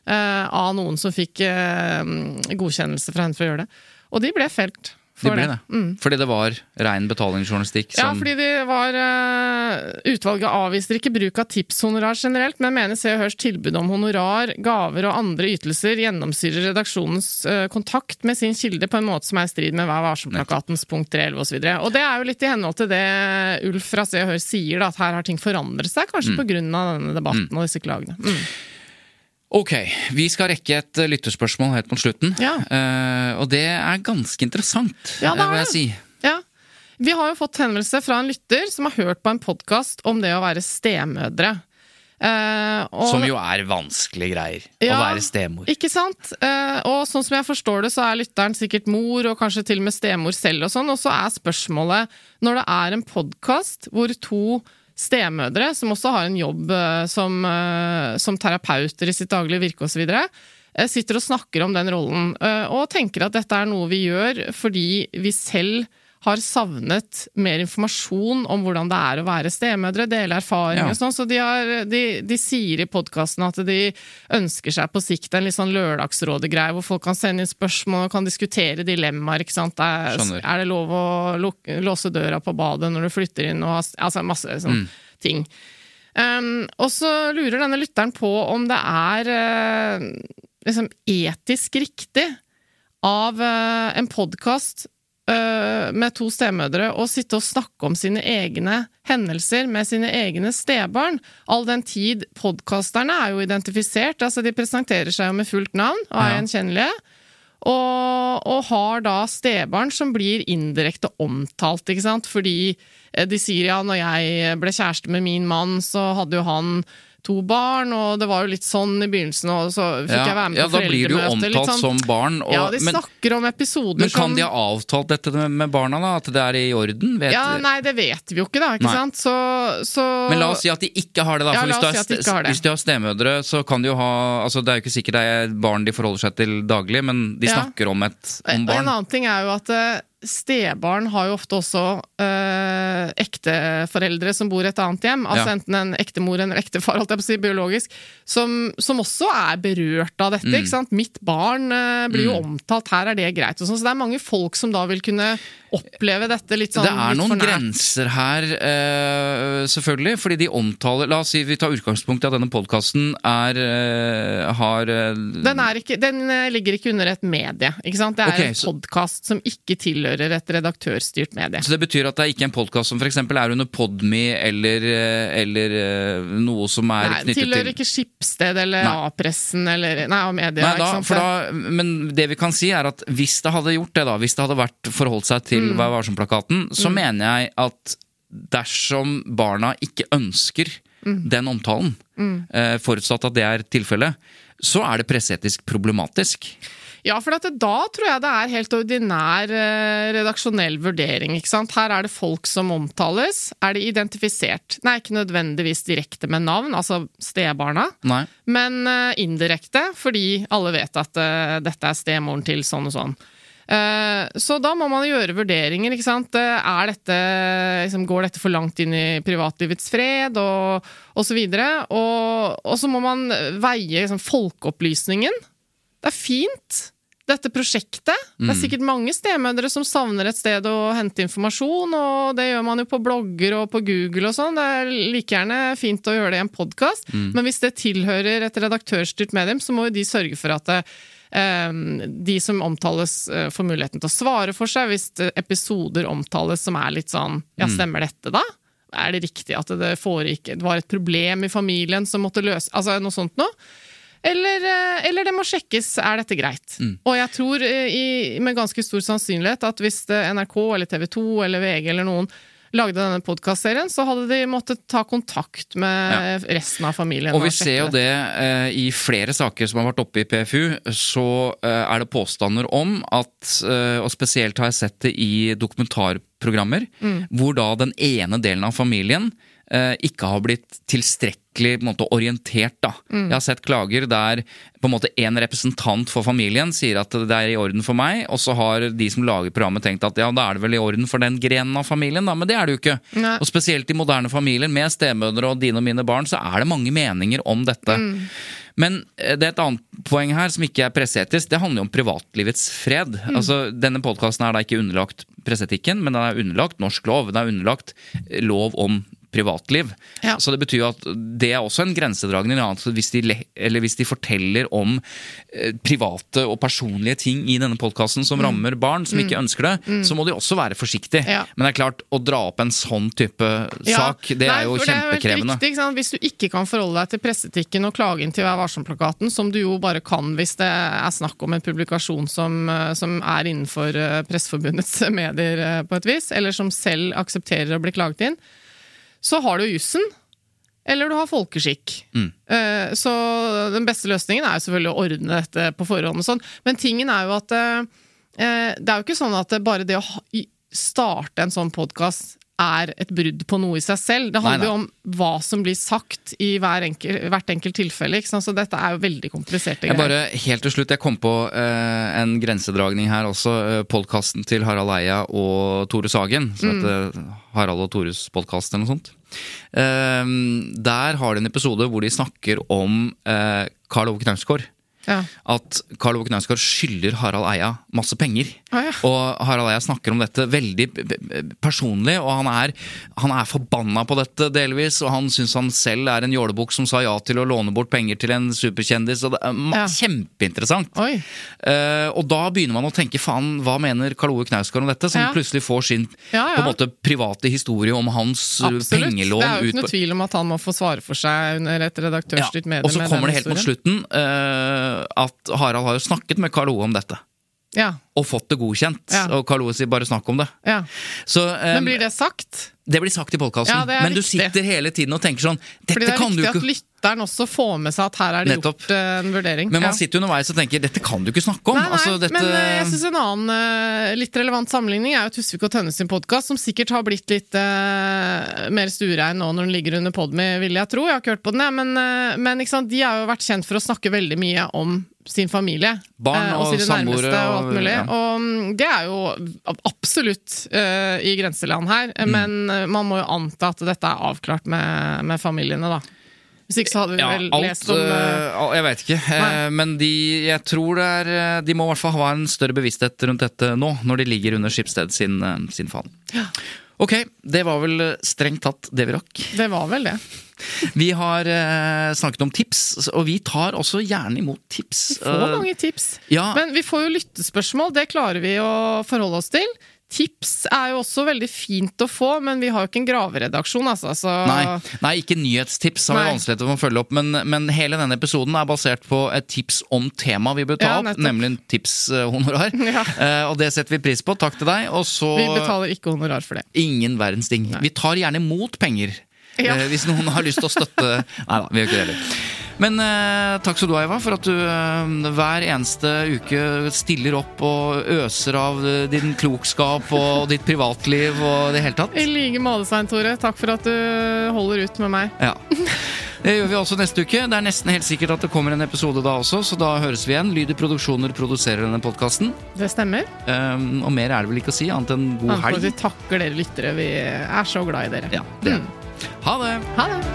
av noen som fikk godkjennelse fra henne for å gjøre det. Og de ble felt. De ble det. Mm. Fordi det var ren betalingsjournalistikk som... Ja, fordi det var uh, utvalget avviser ikke bruk av tipshonorar generelt, men mener Se og Hørs tilbud om honorar, gaver og andre ytelser gjennomsyrer redaksjonens uh, kontakt med sin kilde på en måte som er i strid med Vær varsom-plakatens punkt tre elleve og så videre. Og det er jo litt i henhold til det Ulf fra Se og Hør sier, da, at her har ting forandret seg, kanskje mm. på grunn av denne debatten mm. og disse klagene. Mm. Ok, vi skal rekke et lytterspørsmål helt mot slutten, ja. uh, og det er ganske interessant, ja, det er vil jeg si. Ja. Vi har jo fått henvendelse fra en lytter som har hørt på en podcast om det å være stemødre. Uh, og, som jo er vanskelige greier, ja, å være stemor. Ikke sant? Uh, og sånn som jeg forstår det, så er lytteren sikkert mor, og kanskje til og med stemor selv og sånn, og så er spørsmålet, når det er en podcast hvor to stemødre, som også har en jobb som, som terapeuter i sitt daglige virke og så videre, sitter og snakker om den rollen, og tenker at dette er noe vi gjør fordi vi selv har savnet mer informasjon om hvordan det er å være stemødre, dele erfaring og sånn, så de, har, de, de sier i podcasten at de ønsker seg på sikt en litt sånn lørdagsrådegreie, hvor folk kan sende inn spørsmål og kan diskutere dilemmaer, ikke sant? Er, er det lov å lukke, låse døra på badet når du flytter inn, og altså masse sånne mm. ting. Um, og så lurer denne lytteren på om det er uh, liksom etisk riktig av uh, en podcast med to stemødre og sitte og snakke om sine egne hendelser med sine egne stebarn. All den tid podcasterne er jo identifisert, altså de presenterer seg jo med fullt navn og er gjenkjennelige, og, og har da stebarn som blir indirekte omtalt, ikke sant? Fordi de sier ja, når jeg ble kjæreste med min mann, så hadde jo han to barn, og det var jo litt sånn i begynnelsen, og så fikk ja, jeg være med på ja, foreldremøte. Ja, da blir du jo omtalt sånn, som barn. Og, ja, de snakker men, om episoder men kan som... de ha avtalt dette med barna da, at det er i orden? Vet ja, nei, det vet vi jo ikke da, ikke nei. Sant? Så, så... Men la oss si at de ikke har det da, ja, for hvis, si de har, hvis de har stemødre, så kan de jo ha, altså det er jo ikke sikkert det er barn de forholder seg til daglig, men de ja. Snakker om, et, om barn. En annen ting er jo at stebarn har jo ofte også øh, ekteforeldre som bor i et annet hjem, altså ja. Enten en ektemor eller ektefar, alt jeg på å si, biologisk, som, som også er berørt av dette, mm. ikke sant? Mitt barn øh, blir jo mm. omtalt, her er det greit, og sånn, så det er mange folk som da vil kunne oppleve dette litt sånn. Det er noen grenser her, øh, selvfølgelig, fordi de omtaler, la oss si, vi tar utgangspunkt i at denne podcasten er, øh, har... Øh, den, er ikke, den ligger ikke under et medie, ikke sant? Det er okay, en podcast som ikke tilhører et redaktørstyrt medie. Så det betyr at det er ikke en podcast som for eksempel er under Podme eller, eller noe som er nei, knyttet til... Nei, tilhører ikke Skipsted eller nei. A-pressen eller nei, A-media. Nei, da, ikke sant? For da, men det vi kan si er at hvis det hadde gjort det da, hvis det hadde vært forholdt seg til mm. Vær varsom-plakaten, så mm. mener jeg at dersom barna ikke ønsker mm. den omtalen, mm. eh, forutsatt at det er tilfellet, så er det presseetisk problematisk. Ja, for at da tror jeg det er helt ordinær eh, redaksjonell vurdering, ikke sant? Her er det folk som omtales. Er det identifisert? Nei, ikke nødvendigvis direkte med navn, altså stebarna, Nei. Men eh, indirekte, fordi alle vet at eh, dette er stemoren til sånn og sånn. Eh, så da må man gjøre vurderinger, ikke sant? Er dette, liksom, går dette for langt inn i privatlivets fred, og, og så videre. Og, og så må man veie liksom, folkeopplysningen. Det er fint, dette prosjektet. Det er sikkert mange stemødre som savner et sted å hente informasjon, og det gjør man jo på blogger og på Google og sånn. Det er like gjerne fint å gjøre det i en podcast, mm. men hvis det tilhører et redaktørstyrt medium, så må jo de sørge for at det, um, de som omtales uh, får muligheten til å svare for seg hvis episoder omtales som er litt sånn, ja, stemmer dette da? Er det riktig at det foregikk, det var et problem i familien som måtte løse, altså noe sånt noe? Eller, eller det må sjekkes, er dette greit? Mm. Og jeg tror i, med ganske stor sannsynlighet at hvis N R K eller T V to eller V G eller noen lagde denne podcastserien, så hadde de måttet ta kontakt med ja. resten av familien. Og vi ser jo det eh, i flere saker som har vært oppe i P F U, så eh, er det påstander om at, eh, og spesielt har jeg sett det i dokumentarprogrammer, mm. hvor da den ene delen av familien eh, ikke har blitt tilstrekkelig på en måte orientert da. Mm. Jeg har sett klager der på en måte en representant for familien sier at det er i orden for meg, og så har de som lager programmet tenkt at ja, da er det vel i orden for den grenen av familien da, men det er det jo ikke. Nei. Og spesielt i moderne familier med stemødre og dine og mine barn, så er det mange meninger om dette. Mm. Men det er et annet poeng her som ikke er presseetisk, det handler jo om privatlivets fred. Mm. Altså, denne podcasten er da ikke underlagt presseetikken, men den er underlagt norsk lov, den er underlagt lov om privatliv. Ja. Så det betyr jo at det er også en grensedragning, hvis de, eller hvis de forteller om eh, private og personlige ting i denne podcasten som mm. rammer barn som mm. ikke ønsker det, mm. så må de også være forsiktige. Ja. Men det er klart, å dra opp en sånn type ja. sak, det Nei, er jo kjempekrevende. Det er riktig, hvis du ikke kan forholde deg til pressetikken og klage inn til Vær varsom-plakaten, som du jo bare kan hvis det er snakk om en publikasjon som, som er innenfor Presseforbundets medier på et vis, eller som selv aksepterer å bli klaget inn, så har du jussen, eller du har folkeskikk. Mm. Så den beste løsningen er jo selvfølgelig å ordne dette på forhånd og sånn. Men tingen er jo at det er jo ikke sånn at bare det å starte en sånn podcast er et brudd på noe i seg selv. Det handler jo om hva som blir sagt i hver enkel, hvert enkelt tilfelle. Ikke sant? Så dette er jo veldig komplisert. Jeg bare, helt til slutt, jeg kom på uh, en grensedragning her også. Uh, podcasten til Harald Eia og Tore Sagen, som mm. heter Harald og Tores podcast eller noe sånt. Uh, der har de en episode hvor de snakker om uh, Karl Ove Knausgård. Ja. At Karl Ove Knausgård skylder Harald Eia masse penger. Ah, ja. Og Harald Eia snakker om dette veldig personlig, og han er, han er forbanna på dette delvis, og han synes han selv er en jålebukk som sa ja til å låne bort penger til en superkjendis, og det er ja. kjempeinteressant. Uh, og da begynner man å tenke, faen, hva mener Karl Ove Knausgård om dette, som ja. plutselig får sin ja, ja. på en måte private historie om hans Absolutt. pengelån. Det er jo ikke noe tvil om at han må få svare for seg under et redaktørstyrt medie. Ja. Og så kommer det helt mot slutten, uh, at Harald har jo snakket med Karl Ove om dette. Ja. Og fått det godkjent. Ja. Og Karl Ove sier bare snakk om det. Ja. Så, um, Men blir det sagt? Det blir sagt i podcasten. Ja, men du sitter hele tiden og tenker sånn, dette kan du ikke... Fordi det er viktig at lytteren også får med seg at her er det Nettopp. gjort en vurdering. Men man ja. sitter jo underveis og tenker, dette kan du ikke snakke om. Nei, nei, altså, dette... men jeg synes en annen litt relevant sammenligning er jo Tusvik og Tønne sin podcast, som sikkert har blitt litt uh, mer stuerein nå når den ligger under Podme, vil jeg tro. Jeg har ikke hørt på den, men, uh, men ikke sant, de har jo vært kjent for å snakke veldig mye om sin familie. Barn og, og sine nærmeste og alt mulig. Ja. Og det er jo absolutt uh, i grenseland her, mm. men uh, man må jo anta at dette er avklart med, med familiene da. Hvis ikke så hadde vi ja, vel alt, lest om... Uh, jeg vet ikke, uh, men de, jeg tror det er, de må i hvert fall ha en større bevissthet rundt dette nå, når de ligger under Schibsted sin, uh, sin faen. Ja. Ok, det var vel strengt tatt det vi rakk. Det var vel det. Vi har uh, snakket om tips, og vi tar også gjerne imot tips. Vi får uh, mange tips, ja. men vi får jo lyttespørsmål, det klarer vi å forholde oss til. Tips er jo også veldig fint å få, men vi har jo ikke en graveredaksjon, altså. Så... Nei, nei, ikke nyhetstips har vi vanskelig til å følge opp, men, men hele denne episoden er basert på et tips om tema vi bør ta ja, opp, nemlig en tipshonorar. Ja. Uh, og det setter vi pris på, takk til deg. Og så... Vi betaler ikke honorar for det. Ingen verdens ting. Nei. Vi tar gjerne mot penger, ja. uh, hvis noen har lyst til å støtte... Neida, vi gjør ikke det heller. Men eh, takk skal du ha, Eva, for at du eh, hver eneste uke stiller opp og øser av eh, din klokskap og ditt privatliv og det hele tatt. I like måte, Svein Tore. Takk for at du holder ut med meg. Ja. Det gjør vi også neste uke. Det er nesten helt sikkert at det kommer en episode da også, så da høres vi igjen. Lyder Produksjoner produserer denne podcasten. Det stemmer. Um, og mer er det vel ikke å si, annet enn god helg. Vi takker dere lyttere. Vi er så glad i dere. Ja, det. Mm. Ha det! Ha det!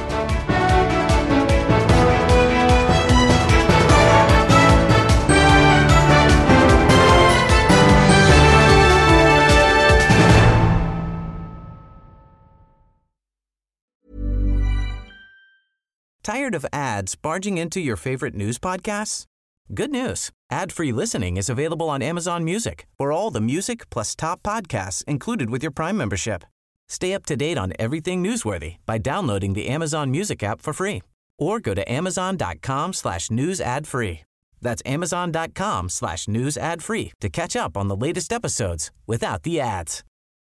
Tired of ads barging into your favorite news podcasts? Good news. Ad-free listening is available on Amazon Music for all the music plus top podcasts included with your Prime membership. Stay up to date on everything newsworthy by downloading the Amazon Music app for free or go to amazon.com slash news ad free. That's amazon.com slash news ad free to catch up on the latest episodes without the ads.